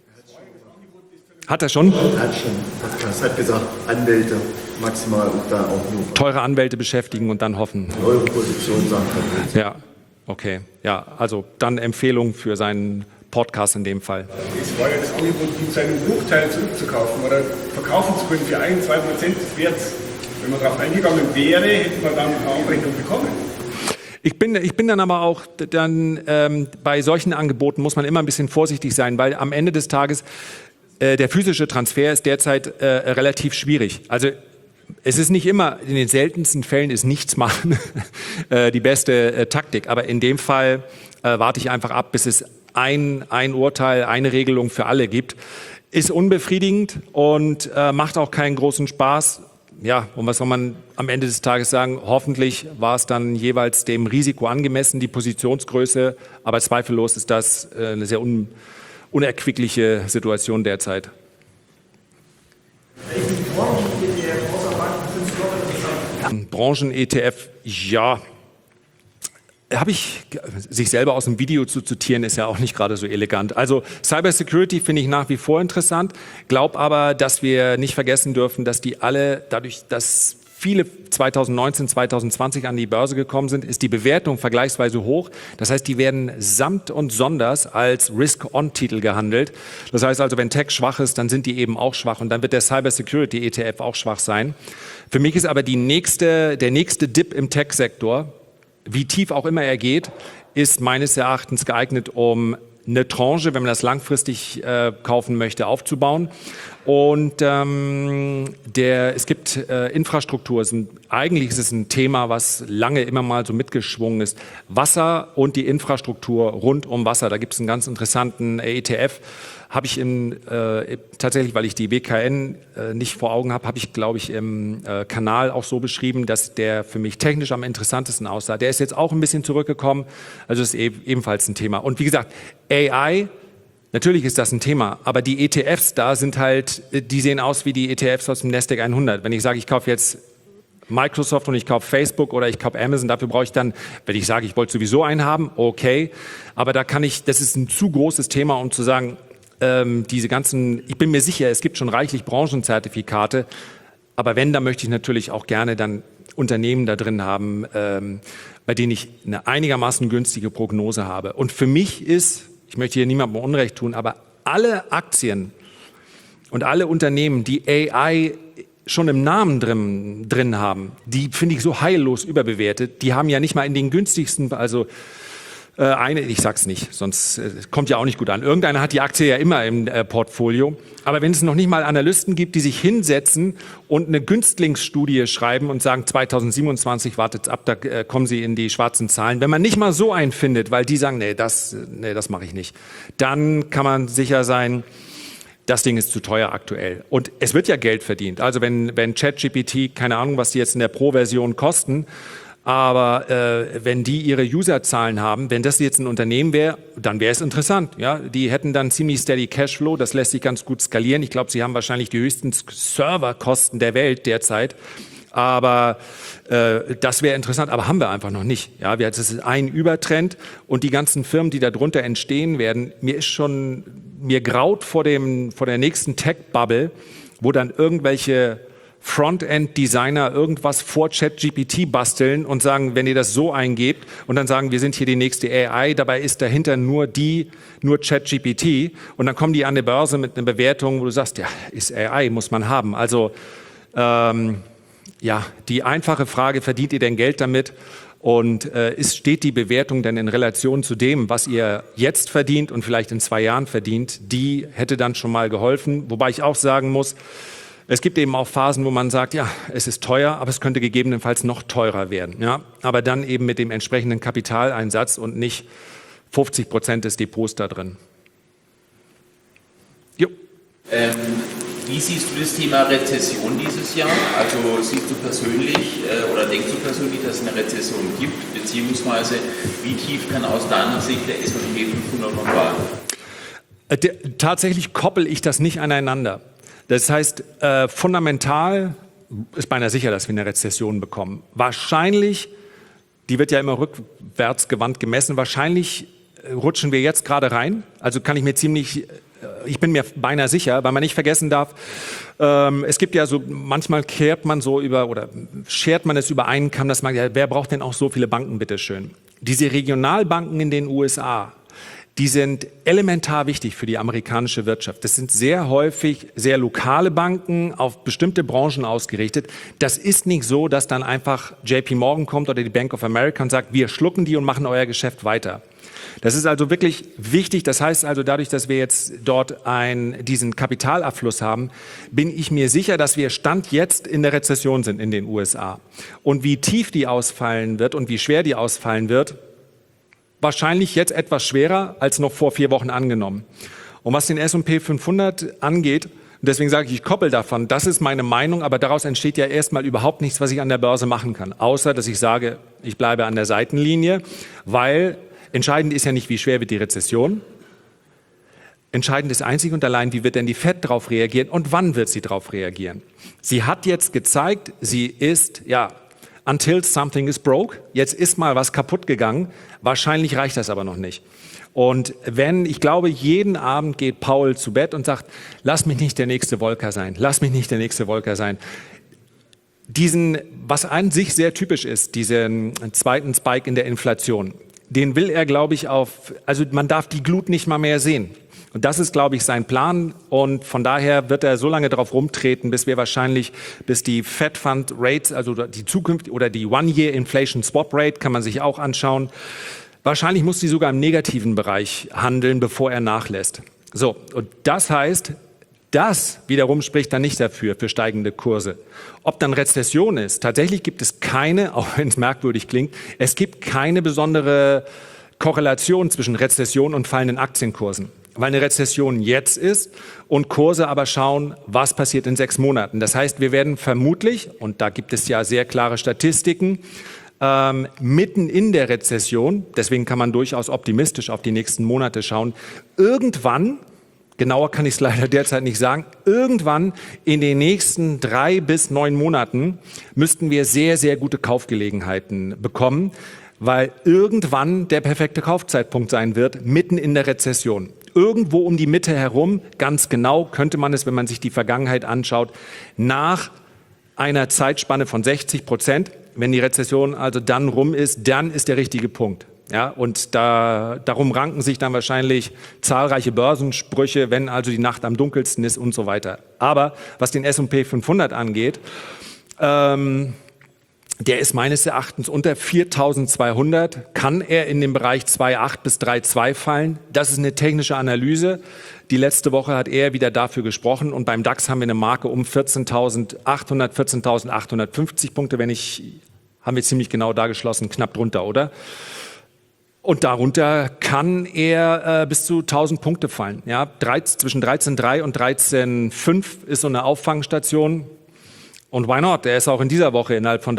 Hat er schon? Hat schon. Das hat gesagt, Anwälte maximal und da auch nur. Teure Anwälte beschäftigen und dann hoffen. Eure Position sagt er. Ja, okay. Ja, also dann Empfehlung für seinen Podcast in dem Fall. Es war ja das Angebot, die zu einem Bruchteil zurückzukaufen oder verkaufen zu können für 1-2% des Werts. Wenn man darauf eingegangen wäre, hätte man dann eine Abrechnung bekommen. Ich bin dann aber auch bei solchen Angeboten muss man immer ein bisschen vorsichtig sein, weil am Ende des Tages der physische Transfer ist derzeit relativ schwierig. Also es ist nicht immer, in den seltensten Fällen ist nichts machen die beste Taktik. Aber in dem Fall warte ich einfach ab, bis es ein Urteil, eine Regelung für alle gibt. Ist unbefriedigend und macht auch keinen großen Spaß. Ja, und was soll man am Ende des Tages sagen? Hoffentlich war es dann jeweils dem Risiko angemessen, die Positionsgröße. Aber zweifellos ist das eine sehr unerquickliche Situation derzeit. Branchen-ETF, ja. Sich selber aus dem Video zu zitieren, ist ja auch nicht gerade so elegant. Also Cybersecurity finde ich nach wie vor interessant, glaube aber, dass wir nicht vergessen dürfen, dass die alle, dadurch, dass viele 2019, 2020 an die Börse gekommen sind, ist die Bewertung vergleichsweise hoch. Das heißt, die werden samt und sonders als Risk-On-Titel gehandelt. Das heißt also, wenn Tech schwach ist, dann sind die eben auch schwach und dann wird der Cybersecurity-ETF auch schwach sein. Für mich ist aber der nächste Dip im Tech-Sektor, wie tief auch immer er geht, ist meines Erachtens geeignet, um eine Tranche, wenn man das langfristig kaufen möchte, aufzubauen. Und es gibt Infrastruktur. Eigentlich ist es ein Thema, was lange immer mal so mitgeschwungen ist. Wasser und die Infrastruktur rund um Wasser. Da gibt es einen ganz interessanten ETF. Habe ich tatsächlich, weil ich die WKN nicht vor Augen habe, habe ich, glaube ich, im Kanal auch so beschrieben, dass der für mich technisch am interessantesten aussah. Der ist jetzt auch ein bisschen zurückgekommen, also ist ebenfalls ein Thema. Und wie gesagt, AI, natürlich ist das ein Thema, aber die ETFs da sind halt, die sehen aus wie die ETFs aus dem Nasdaq 100. Wenn ich sage, ich kaufe jetzt Microsoft und ich kaufe Facebook oder ich kaufe Amazon, dafür brauche ich dann, wenn ich sage, ich wollte sowieso einen haben, okay, aber das ist ein zu großes Thema, um zu sagen, ich bin mir sicher, es gibt schon reichlich Branchenzertifikate, aber wenn, dann möchte ich natürlich auch gerne dann Unternehmen da drin haben, bei denen ich eine einigermaßen günstige Prognose habe. Und für mich ich möchte hier niemandem Unrecht tun, aber alle Aktien und alle Unternehmen, die AI schon im Namen drin haben, die finde ich so heillos überbewertet. Die haben ja nicht mal in den günstigsten, also ich sag's nicht, sonst kommt ja auch nicht gut an. Irgendeiner hat die Aktie ja immer im Portfolio. Aber wenn es noch nicht mal Analysten gibt, die sich hinsetzen und eine Günstlingsstudie schreiben und sagen, 2027 wartet's ab, da kommen sie in die schwarzen Zahlen. Wenn man nicht mal so einen findet, weil die sagen, das mache ich nicht, dann kann man sicher sein, das Ding ist zu teuer aktuell. Und es wird ja Geld verdient. Also wenn ChatGPT, keine Ahnung, was die jetzt in der Pro-Version kosten, aber wenn die ihre Userzahlen haben, wenn das jetzt ein Unternehmen wäre, dann wäre es interessant. Ja? Die hätten dann ziemlich steady Cashflow, das lässt sich ganz gut skalieren. Ich glaube, sie haben wahrscheinlich die höchsten Serverkosten der Welt derzeit. Aber das wäre interessant, aber haben wir einfach noch nicht. Ja, das ist ein Übertrend und die ganzen Firmen, die darunter entstehen werden, mir graut vor der nächsten Tech-Bubble, wo dann irgendwelche Frontend-Designer irgendwas vor ChatGPT basteln und sagen, wenn ihr das so eingebt und dann sagen, wir sind hier die nächste AI, dabei ist dahinter nur ChatGPT und dann kommen die an die Börse mit einer Bewertung, wo du sagst, ja, ist AI, muss man haben. Also die einfache Frage, verdient ihr denn Geld damit? Und steht die Bewertung denn in Relation zu dem, was ihr jetzt verdient und vielleicht in 2 Jahren verdient? Die hätte dann schon mal geholfen. Wobei ich auch sagen muss, es gibt eben auch Phasen, wo man sagt, ja, es ist teuer, aber es könnte gegebenenfalls noch teurer werden. Ja? Aber dann eben mit dem entsprechenden Kapitaleinsatz und nicht 50% des Depots da drin. Jo. Wie siehst du das Thema Rezession dieses Jahr? Also siehst du persönlich oder denkst du persönlich, dass es eine Rezession gibt? Beziehungsweise wie tief kann aus deiner Sicht der S&P 500 noch fallen? Tatsächlich koppel ich das nicht aneinander. Das heißt, fundamental ist beinahe sicher, dass wir eine Rezession bekommen. Wahrscheinlich, die wird ja immer rückwärtsgewandt gemessen, wahrscheinlich rutschen wir jetzt gerade rein. Also ich bin mir beinahe sicher, weil man nicht vergessen darf, es gibt ja so, manchmal schert man es über einen Kamm, dass man, ja, wer braucht denn auch so viele Banken, bitteschön? Diese Regionalbanken in den USA, die sind elementar wichtig für die amerikanische Wirtschaft. Das sind sehr häufig sehr lokale Banken, auf bestimmte Branchen ausgerichtet. Das ist nicht so, dass dann einfach JP Morgan kommt oder die Bank of America und sagt, wir schlucken die und machen euer Geschäft weiter. Das ist also wirklich wichtig. Das heißt also, dadurch, dass wir jetzt dort diesen Kapitalabfluss haben, bin ich mir sicher, dass wir Stand jetzt in der Rezession sind in den USA. Und wie tief die ausfallen wird und wie schwer die ausfallen wird, wahrscheinlich jetzt etwas schwerer als noch vor 4 Wochen angenommen. Und was den S&P 500 angeht, und deswegen sage ich koppel davon, das ist meine Meinung, aber daraus entsteht ja erstmal überhaupt nichts, was ich an der Börse machen kann. Außer, dass ich sage, ich bleibe an der Seitenlinie, weil entscheidend ist ja nicht, wie schwer wird die Rezession. Entscheidend ist einzig und allein, wie wird denn die Fed darauf reagieren und wann wird sie darauf reagieren. Sie hat jetzt gezeigt, sie ist, until something is broke. Jetzt ist mal was kaputt gegangen. Wahrscheinlich reicht das aber noch nicht. Und ich glaube, jeden Abend geht Paul zu Bett und sagt, lass mich nicht der nächste Volcker sein. Lass mich nicht der nächste Volcker sein. Was an sich sehr typisch ist, diesen zweiten Spike in der Inflation, den will er, glaube ich, also man darf die Glut nicht mal mehr sehen. Und das ist, glaube ich, sein Plan. Und von daher wird er so lange drauf rumtreten, bis die Fed Fund Rates, also die Zukunft oder die One-Year Inflation Swap Rate, kann man sich auch anschauen. Wahrscheinlich muss die sogar im negativen Bereich handeln, bevor er nachlässt. So, und das heißt, das wiederum spricht dann nicht dafür, für steigende Kurse. Ob dann Rezession ist, tatsächlich gibt es keine, auch wenn es merkwürdig klingt, es gibt keine besondere Korrelation zwischen Rezession und fallenden Aktienkursen. Weil eine Rezession jetzt ist und Kurse aber schauen, was passiert in 6 Monaten. Das heißt, wir werden vermutlich, und da gibt es ja sehr klare Statistiken, mitten in der Rezession, deswegen kann man durchaus optimistisch auf die nächsten Monate schauen, irgendwann, genauer kann ich es leider derzeit nicht sagen, irgendwann in den nächsten 3 bis 9 Monaten müssten wir sehr, sehr gute Kaufgelegenheiten bekommen, weil irgendwann der perfekte Kaufzeitpunkt sein wird, mitten in der Rezession. Irgendwo um die Mitte herum, ganz genau könnte man es, wenn man sich die Vergangenheit anschaut, nach einer Zeitspanne von 60%, wenn die Rezession also dann rum ist, dann ist der richtige Punkt. Ja, und darum ranken sich dann wahrscheinlich zahlreiche Börsensprüche, wenn also die Nacht am dunkelsten ist und so weiter. Aber was den S&P 500 angeht, der ist meines Erachtens unter 4.200. Kann er in den Bereich 2,8 bis 3,2 fallen? Das ist eine technische Analyse. Die letzte Woche hat er wieder dafür gesprochen. Und beim DAX haben wir eine Marke um 14.800, 14.850 Punkte. Haben wir ziemlich genau da geschlossen, knapp drunter, oder? Und darunter kann er bis zu 1.000 Punkte fallen. Ja, zwischen 13,3 und 13,5 ist so eine Auffangstation. Und why not? Er ist auch in dieser Woche innerhalb von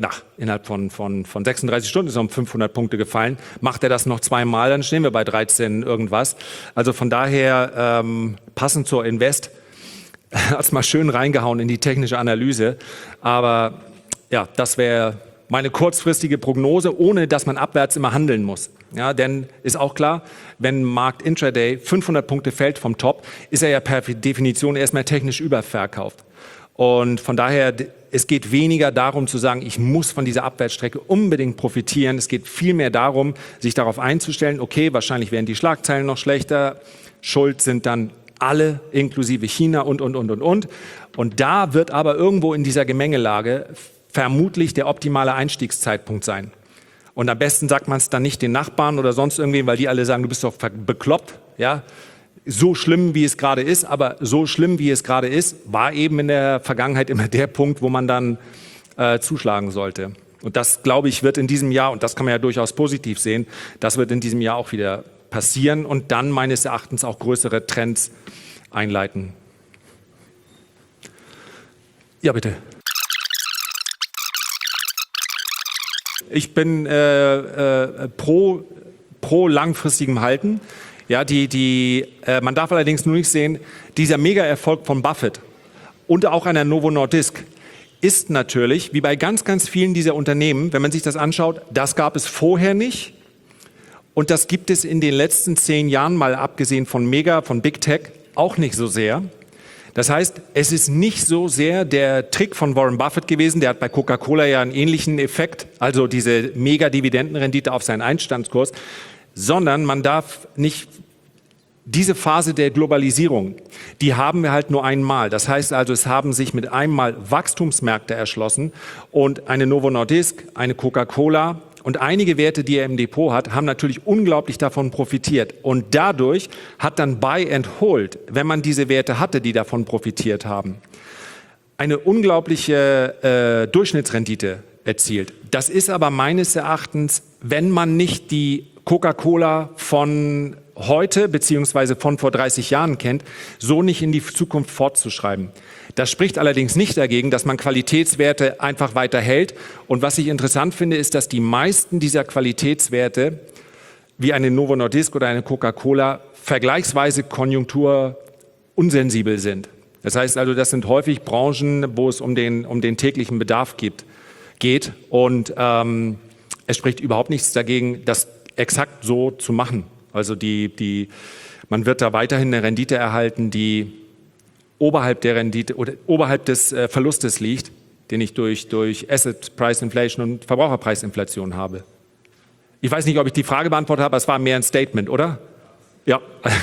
36 Stunden ist er um 500 Punkte gefallen. Macht er das noch 2-mal, dann stehen wir bei 13 irgendwas. Also von daher passend zur Invest hat's mal schön reingehauen in die technische Analyse. Aber ja, das wäre meine kurzfristige Prognose, ohne dass man abwärts immer handeln muss. Ja, denn ist auch klar, wenn Markt Intraday 500 Punkte fällt vom Top, ist er ja per Definition erstmal technisch überverkauft. Und von daher, es geht weniger darum zu sagen, ich muss von dieser Abwärtsstrecke unbedingt profitieren. Es geht vielmehr darum, sich darauf einzustellen, okay, wahrscheinlich werden die Schlagzeilen noch schlechter. Schuld sind dann alle, inklusive China und. Und da wird aber irgendwo in dieser Gemengelage vermutlich der optimale Einstiegszeitpunkt sein. Und am besten sagt man es dann nicht den Nachbarn oder sonst irgendwen, weil die alle sagen, du bist doch bekloppt, ja. So schlimm, wie es gerade ist, aber so schlimm, wie es gerade ist, war eben in der Vergangenheit immer der Punkt, wo man dann zuschlagen sollte. Und das, glaube ich, wird in diesem Jahr, und das kann man ja durchaus positiv sehen, das wird in diesem Jahr auch wieder passieren und dann meines Erachtens auch größere Trends einleiten. Ja, bitte. Ich bin pro langfristigem Halten. Ja, man darf allerdings nur nicht sehen, dieser Mega-Erfolg von Buffett und auch einer Novo Nordisk ist natürlich, wie bei ganz, ganz vielen dieser Unternehmen, wenn man sich das anschaut, das gab es vorher nicht und das gibt es in den letzten 10 Jahren, mal abgesehen von von Big Tech, auch nicht so sehr. Das heißt, es ist nicht so sehr der Trick von Warren Buffett gewesen, der hat bei Coca-Cola ja einen ähnlichen Effekt, also diese Mega-Dividendenrendite auf seinen Einstandskurs, sondern man darf nicht, diese Phase der Globalisierung, die haben wir halt nur einmal. Das heißt also, es haben sich mit einmal Wachstumsmärkte erschlossen und eine Novo Nordisk, eine Coca-Cola und einige Werte, die er im Depot hat, haben natürlich unglaublich davon profitiert. Und dadurch hat dann Buy and Hold, wenn man diese Werte hatte, die davon profitiert haben, eine unglaubliche Durchschnittsrendite erzielt. Das ist aber meines Erachtens, wenn man nicht die Coca-Cola von heute beziehungsweise von vor 30 Jahren kennt, so nicht in die Zukunft fortzuschreiben. Das spricht allerdings nicht dagegen, dass man Qualitätswerte einfach weiter hält. Und was ich interessant finde, ist, dass die meisten dieser Qualitätswerte, wie eine Novo Nordisk oder eine Coca-Cola, vergleichsweise konjunkturunsensibel sind. Das heißt also, das sind häufig Branchen, wo es um den täglichen Bedarf geht. Und es spricht überhaupt nichts dagegen, das exakt so zu machen. Also man wird da weiterhin eine Rendite erhalten, die oberhalb der Rendite oder oberhalb des Verlustes liegt, den ich durch Asset Price Inflation und Verbraucherpreisinflation habe. Ich weiß nicht, ob ich die Frage beantwortet habe, aber es war mehr ein Statement, oder? Ja.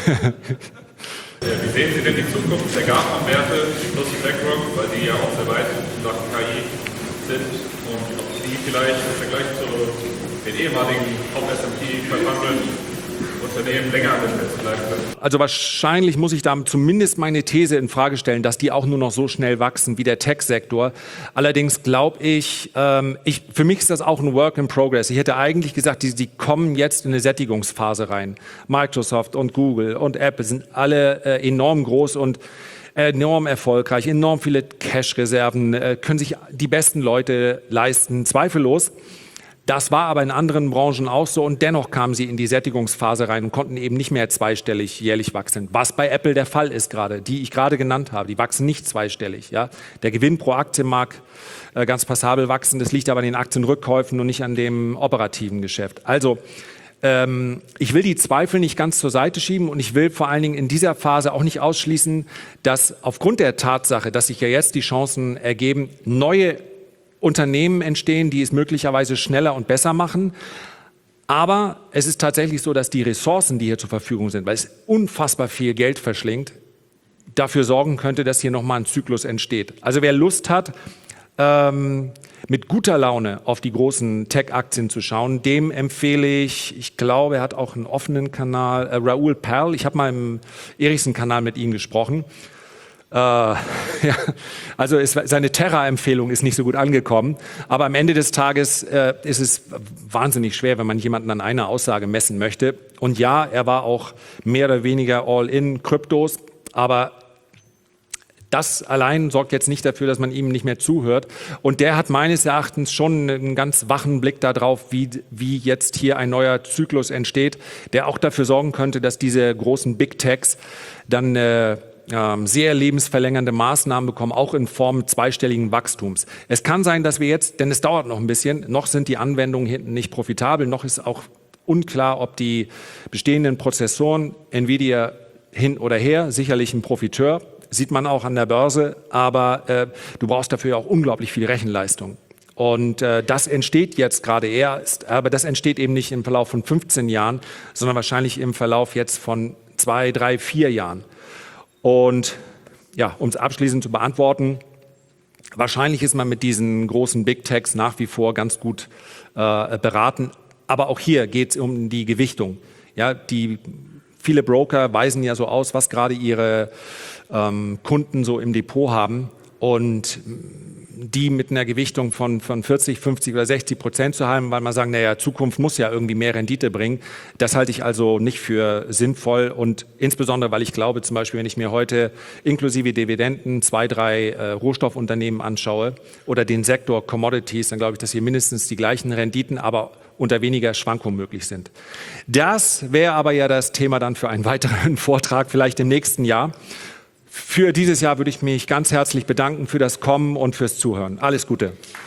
Wie sehen Sie denn die Zukunft der GAFA-Werte plus BlackRock, weil die ja auch sehr weit in Sachen KI sind und ob die vielleicht im Vergleich zu den ehemaligen auf S&P 500 Unternehmen länger an der Spitze bleiben können? Also wahrscheinlich muss ich da zumindest meine These in Frage stellen, dass die auch nur noch so schnell wachsen wie der Tech-Sektor. Allerdings glaube ich, für mich ist das auch ein Work in Progress. Ich hätte eigentlich gesagt, die kommen jetzt in eine Sättigungsphase rein. Microsoft und Google und Apple sind alle enorm groß und enorm erfolgreich, enorm viele Cash-Reserven, können sich die besten Leute leisten, zweifellos. Das war aber in anderen Branchen auch so und dennoch kamen sie in die Sättigungsphase rein und konnten eben nicht mehr zweistellig jährlich wachsen. Was bei Apple der Fall ist gerade, die ich gerade genannt habe, die wachsen nicht zweistellig. Ja? Der Gewinn pro Aktie mag ganz passabel wachsen, das liegt aber an den Aktienrückkäufen und nicht an dem operativen Geschäft. Also ich will die Zweifel nicht ganz zur Seite schieben und ich will vor allen Dingen in dieser Phase auch nicht ausschließen, dass aufgrund der Tatsache, dass sich ja jetzt die Chancen ergeben, neue Unternehmen entstehen, die es möglicherweise schneller und besser machen. Aber es ist tatsächlich so, dass die Ressourcen, die hier zur Verfügung sind, weil es unfassbar viel Geld verschlingt, dafür sorgen könnte, dass hier nochmal ein Zyklus entsteht. Also wer Lust hat, mit guter Laune auf die großen Tech-Aktien zu schauen, dem empfehle ich glaube, er hat auch einen offenen Kanal, Raoul Perl, ich habe mal im Erichsen-Kanal mit ihm gesprochen. Ja, also seine Terra-Empfehlung ist nicht so gut angekommen, aber am Ende des Tages ist es wahnsinnig schwer, wenn man jemanden an einer Aussage messen möchte. Und ja, er war auch mehr oder weniger all-in Kryptos, aber das allein sorgt jetzt nicht dafür, dass man ihm nicht mehr zuhört. Und der hat meines Erachtens schon einen ganz wachen Blick darauf, wie jetzt hier ein neuer Zyklus entsteht, der auch dafür sorgen könnte, dass diese großen Big Techs dann sehr lebensverlängernde Maßnahmen bekommen, auch in Form zweistelligen Wachstums. Es kann sein, dass wir jetzt, denn es dauert noch ein bisschen, noch sind die Anwendungen hinten nicht profitabel, noch ist auch unklar, ob die bestehenden Prozessoren, Nvidia hin oder her, sicherlich ein Profiteur, sieht man auch an der Börse, aber du brauchst dafür auch unglaublich viel Rechenleistung. Und das entsteht jetzt gerade erst, aber das entsteht eben nicht im Verlauf von 15 Jahren, sondern wahrscheinlich im Verlauf jetzt von 2, 3, 4 Jahren. Und ja, um es abschließend zu beantworten, wahrscheinlich ist man mit diesen großen Big Techs nach wie vor ganz gut beraten. Aber auch hier geht es um die Gewichtung. Ja, viele Broker weisen ja so aus, was gerade ihre Kunden so im Depot haben. Und die mit einer Gewichtung von 40, 50 oder 60% zu haben, weil man sagen, naja, Zukunft muss ja irgendwie mehr Rendite bringen. Das halte ich also nicht für sinnvoll und insbesondere, weil ich glaube, zum Beispiel, wenn ich mir heute inklusive Dividenden 2, 3 Rohstoffunternehmen anschaue oder den Sektor Commodities, dann glaube ich, dass hier mindestens die gleichen Renditen, aber unter weniger Schwankungen möglich sind. Das wäre aber ja das Thema dann für einen weiteren Vortrag, vielleicht im nächsten Jahr. Für dieses Jahr würde ich mich ganz herzlich bedanken für das Kommen und fürs Zuhören. Alles Gute.